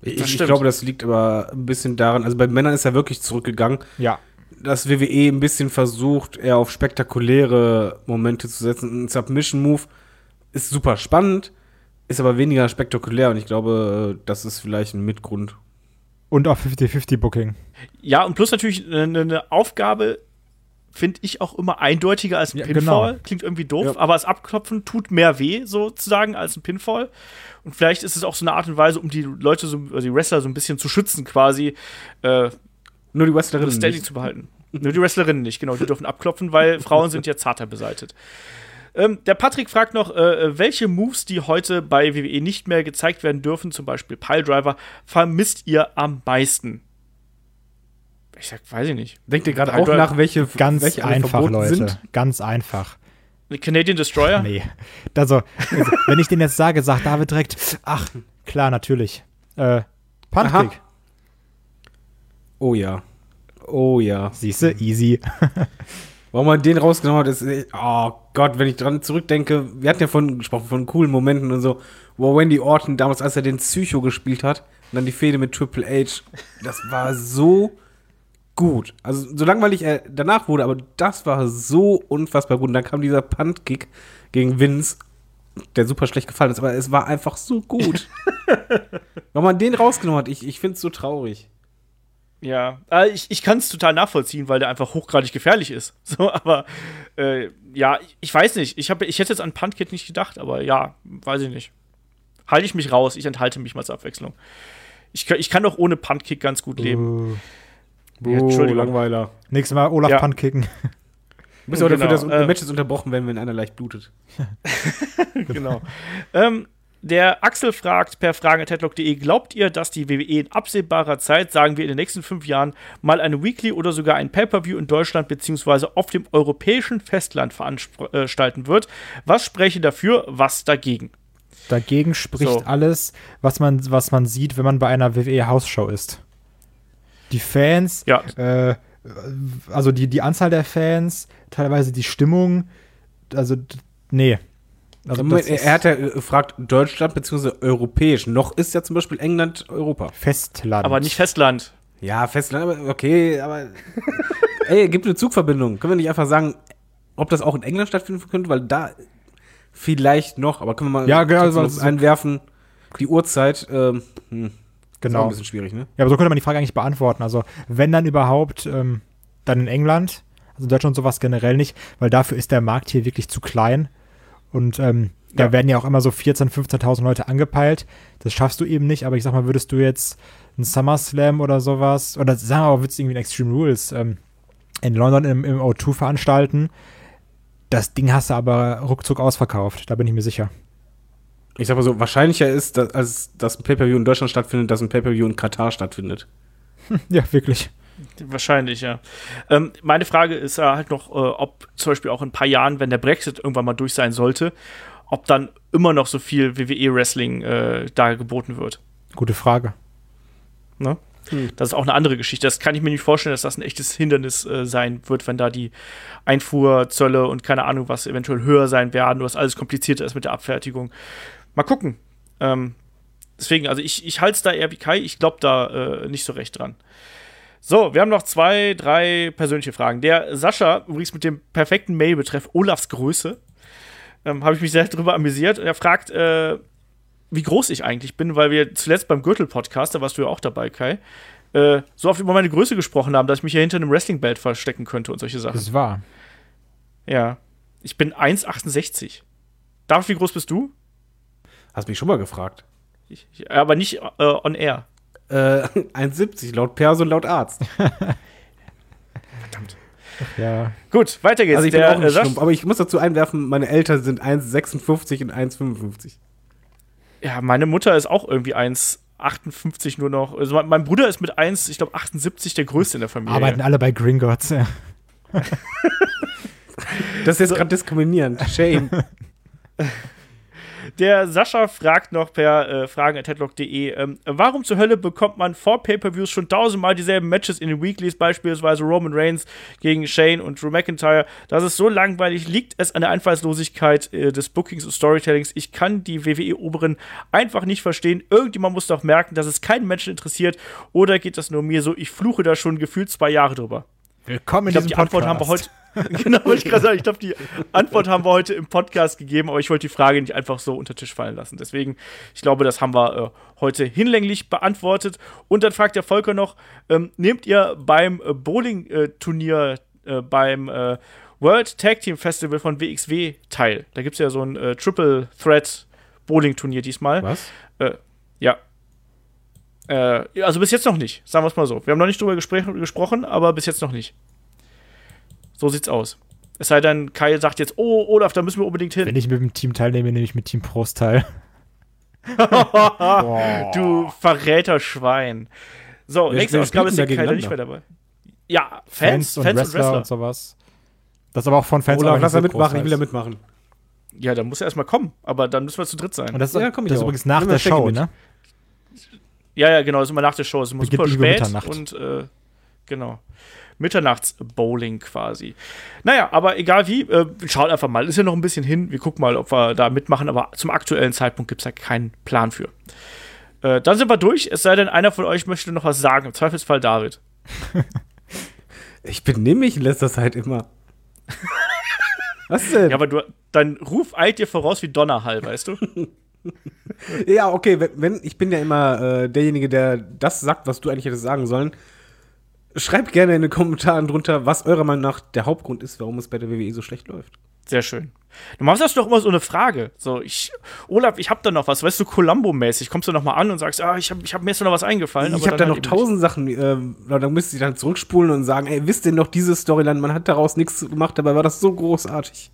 Ich glaube, das liegt aber ein bisschen daran, also bei Männern ist er wirklich zurückgegangen. Ja. Dass WWE ein bisschen versucht, eher auf spektakuläre Momente zu setzen. Ein Submission-Move ist super spannend, ist aber weniger spektakulär und ich glaube, das ist vielleicht ein Mitgrund. Und auch 50-50-Booking. Ja, und plus natürlich eine Aufgabe finde ich auch immer eindeutiger als ein Ja, Pinfall. genau. Klingt irgendwie doof, Ja. aber das Abklopfen tut mehr weh, sozusagen, als ein Pinfall. Und vielleicht ist es auch so eine Art und Weise, um die Leute, also die Wrestler so ein bisschen zu schützen, quasi, Nur die das Wrestlerinnen Standing nicht. zu behalten. Nur die Wrestlerinnen nicht, genau, die dürfen abklopfen, weil Frauen sind ja zarter beseitet. Der Patrick fragt noch, welche Moves, die heute bei WWE nicht mehr gezeigt werden dürfen, zum Beispiel Piledriver, vermisst ihr am meisten? Ich sag, weiß ich nicht. Denkt ihr gerade Halt auch nach, welche Ganz welche alle einfach, verboten Leute. sind? Ganz einfach. Canadian Destroyer? Nee. Also, wenn ich den jetzt sage, sagt David direkt, ach, klar, natürlich. Puntkick. Oh ja. Oh ja. Siehste, easy. Warum man den rausgenommen hat, ist, oh Gott, wenn ich dran zurückdenke, wir hatten ja von gesprochen, von coolen Momenten und so, wo Randy Orton damals, als er den Psycho gespielt hat, und dann die Fehde mit Triple H, das war so gut. Also, so langweilig er danach wurde, aber das war so unfassbar gut. Und dann kam dieser Punt-Kick gegen Vince, der super schlecht gefallen ist, aber es war einfach so gut. Warum man den rausgenommen hat, ich finde es so traurig. Ja, ich kann es total nachvollziehen, weil der einfach hochgradig gefährlich ist. So, aber ja, ich weiß nicht. Ich hätte jetzt an Punt-Kick nicht gedacht, aber ja, weiß ich nicht. Halte ich mich raus, ich enthalte mich mal zur Abwechslung. Ich kann doch ohne Punt-Kick ganz gut leben. Ja, Entschuldigung. Langweiler. Nächstes Mal Olaf Ja. Puntkicken. Du bist auch dafür, Genau, dass Matches unterbrochen werden, wenn einer leicht blutet. Genau. Der Axel fragt per fragen@headlock.de: Glaubt ihr, dass die WWE in absehbarer Zeit, sagen wir in den nächsten 5 Jahren, mal eine Weekly oder sogar ein Pay-Per-View in Deutschland bzw. auf dem europäischen Festland veranstalten wird? Was spreche dafür, was dagegen? Dagegen spricht So. alles, was man sieht, wenn man bei einer WWE-Hausshow ist. Die Fans, Ja, also die Anzahl der Fans, teilweise die Stimmung, also nee. Also Moment, das ist er hat ja gefragt, Deutschland bzw. europäisch. Noch ist ja zum Beispiel England Europa. Festland. aber nicht Festland. Ja, Festland, aber okay, aber ey, gibt eine Zugverbindung. Können wir nicht einfach sagen, ob das auch in England stattfinden könnte? Weil da vielleicht noch, aber können wir mal Ja, genau, trotzdem also noch einwerfen, die Uhrzeit, ist auch Genau. ein bisschen schwierig, ne? Ja, aber so könnte man die Frage eigentlich beantworten. Also, wenn dann überhaupt, dann in England, also in Deutschland sowas generell nicht, weil dafür ist der Markt hier wirklich zu klein. Und da werden ja auch immer so 14.000, 15.000 Leute angepeilt. Das schaffst du eben nicht, aber ich sag mal, würdest du jetzt einen SummerSlam oder sowas, oder sagen wir mal, würdest du irgendwie ein Extreme Rules in London im O2 veranstalten, das Ding hast du aber ruckzuck ausverkauft, da bin ich mir sicher. Ich sag mal so, wahrscheinlicher ist, als dass ein Pay-Per-View in Deutschland stattfindet, dass ein Pay-Per-View in Katar stattfindet. Ja, wirklich. Wahrscheinlich, ja. Meine Frage ist halt noch, ob zum Beispiel auch in ein paar Jahren, wenn der Brexit irgendwann mal durch sein sollte, ob dann immer noch so viel WWE-Wrestling da geboten wird. Gute Frage. Ne? Das ist auch eine andere Geschichte. Das kann ich mir nicht vorstellen, dass das ein echtes Hindernis sein wird, wenn da die Einfuhrzölle und keine Ahnung was eventuell höher sein werden, was alles komplizierter ist mit der Abfertigung. Mal gucken. Deswegen, also ich halte es da eher wie Kai. Ich glaube da nicht so recht dran. So, wir haben noch 2, 3 persönliche Fragen. Der Sascha, übrigens mit dem perfekten Mail-Betreff Olafs Größe, habe ich mich sehr drüber amüsiert. Er fragt, wie groß ich eigentlich bin, weil wir zuletzt beim Gürtel-Podcast, da warst du ja auch dabei, Kai, so oft über meine Größe gesprochen haben, dass ich mich hier hinter einem Wrestling-Belt verstecken könnte und solche Sachen. Das ist wahr. Ja. Ich bin 1,68. David, wie groß bist du? Hast mich schon mal gefragt. Aber nicht on air. 1,70 laut Perso und laut Arzt. Ja. Gut, weiter geht's. Also ich bin auch ein Sascha- Schlumpf, aber ich muss dazu einwerfen, meine Eltern sind 1,56 und 1,55. Ja, meine Mutter ist auch irgendwie 1,58 nur noch. Also mein Bruder ist mit 1,78 der größte in der Familie. Arbeiten alle bei Gringotts. Ja. Das ist jetzt gerade diskriminierend. Shame. Der Sascha fragt noch per fragen@headlock.de, warum zur Hölle bekommt man vor Pay-Per-Views schon 1000-mal dieselben Matches in den Weeklies, beispielsweise Roman Reigns gegen Shane und Drew McIntyre? Das ist so langweilig. Liegt es an der Einfallslosigkeit des Bookings und Storytellings? Ich kann die WWE-Oberen einfach nicht verstehen. Irgendjemand muss doch merken, dass es keinen Menschen interessiert. Oder geht das nur mir so? Ich fluche da schon gefühlt 2 Jahre drüber. Willkommen in Ich glaube, diesem die Antwort haben wir heute. Genau, wollte ich gerade sagen. Ich glaube, die Antwort haben wir heute im Podcast gegeben, aber ich wollte die Frage nicht einfach so unter den Tisch fallen lassen. Deswegen, ich glaube, das haben wir heute hinlänglich beantwortet. Und dann fragt der Volker noch: Nehmt ihr beim Bowling-Turnier beim World Tag Team Festival von WXW teil? Da gibt es ja so ein Triple Threat Bowling-Turnier diesmal. Was? Ja. Also bis jetzt noch nicht, sagen wir es mal so. Wir haben noch nicht drüber gesprochen, aber bis jetzt noch nicht. So sieht's aus. Es sei denn, Kai sagt jetzt, oh, Olaf, da müssen wir unbedingt hin. Wenn ich mit dem Team teilnehme, nehme ich mit Team Prost teil. Du Verräterschwein. So, nächste Ausgabe ist der Kai nicht mehr dabei. Ja, Fans und Wrestler und sowas. Das ist aber auch von Fans. Olaf, lass er mitmachen, ich will da mitmachen. Ja, dann muss er erstmal kommen, aber dann müssen wir zu dritt sein. Und das ist, ja, komm ich das ist übrigens nach der Show, ne? Ja, genau, das ist immer nach der Show. Es ist immer super spät Mitternacht. Und genau. Mitternachtsbowling quasi. Naja, aber egal wie, schaut einfach mal. Ist ja noch ein bisschen hin. Wir gucken mal, ob wir da mitmachen, aber zum aktuellen Zeitpunkt gibt es da keinen Plan für. Dann sind wir durch, es sei denn, einer von euch möchte noch was sagen. Im Zweifelsfall David. Ich benehme mich in letzter Zeit immer. Was denn? Ja, aber dein Ruf eilt dir voraus wie Donnerhall, weißt du? Ja, okay, wenn ich bin ja immer derjenige, der das sagt, was du eigentlich hättest sagen sollen. Schreibt gerne in den Kommentaren drunter, was eurer Meinung nach der Hauptgrund ist, warum es bei der WWE so schlecht läuft. Sehr schön. Du machst das doch immer so eine Frage. So, Olaf, ich hab da noch was, weißt du, Columbo-mäßig. Kommst du noch mal an und sagst, mir ist noch was eingefallen. Ich habe da noch 1000 Sachen, da müsst ihr dann zurückspulen und sagen, ey, wisst ihr noch diese Storyline, man hat daraus nichts gemacht, dabei war das so großartig.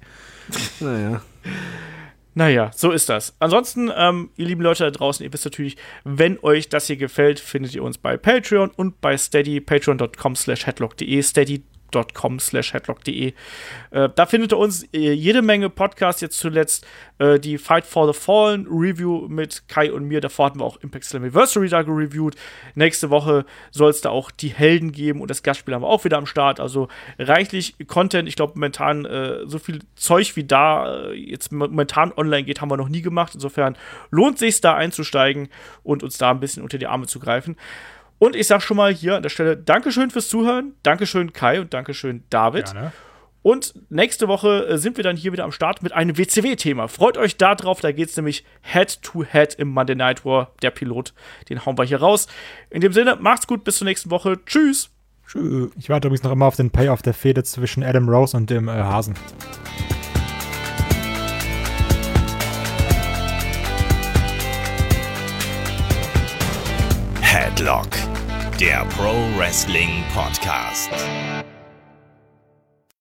Naja, so ist das. Ansonsten, ihr lieben Leute da draußen, ihr wisst natürlich, wenn euch das hier gefällt, findet ihr uns bei Patreon und bei Steady, patreon.com/headlock.de, steady.com/headlock.de. Da findet ihr uns jede Menge Podcasts, jetzt zuletzt die Fight for the Fallen Review mit Kai und mir. Davor hatten wir auch Impact Slammiversary da gereviewt. Nächste Woche soll es da auch die Helden geben und das Gastspiel haben wir auch wieder am Start. Also reichlich Content. Ich glaube, momentan so viel Zeug wie da jetzt momentan online geht, haben wir noch nie gemacht. Insofern lohnt sich da einzusteigen und uns da ein bisschen unter die Arme zu greifen. Und ich sag schon mal hier an der Stelle Dankeschön fürs Zuhören, Dankeschön Kai und Dankeschön David. Gerne. Und nächste Woche sind wir dann hier wieder am Start mit einem WCW-Thema. Freut euch da drauf, da geht's nämlich Head-to-Head im Monday Night War. Der Pilot, den hauen wir hier raus. In dem Sinne, macht's gut, bis zur nächsten Woche. Tschüss. Tschüss. Ich warte übrigens noch immer auf den Payoff der Fehde zwischen Adam Rose und dem Hasen. Headlock, der Pro Wrestling Podcast.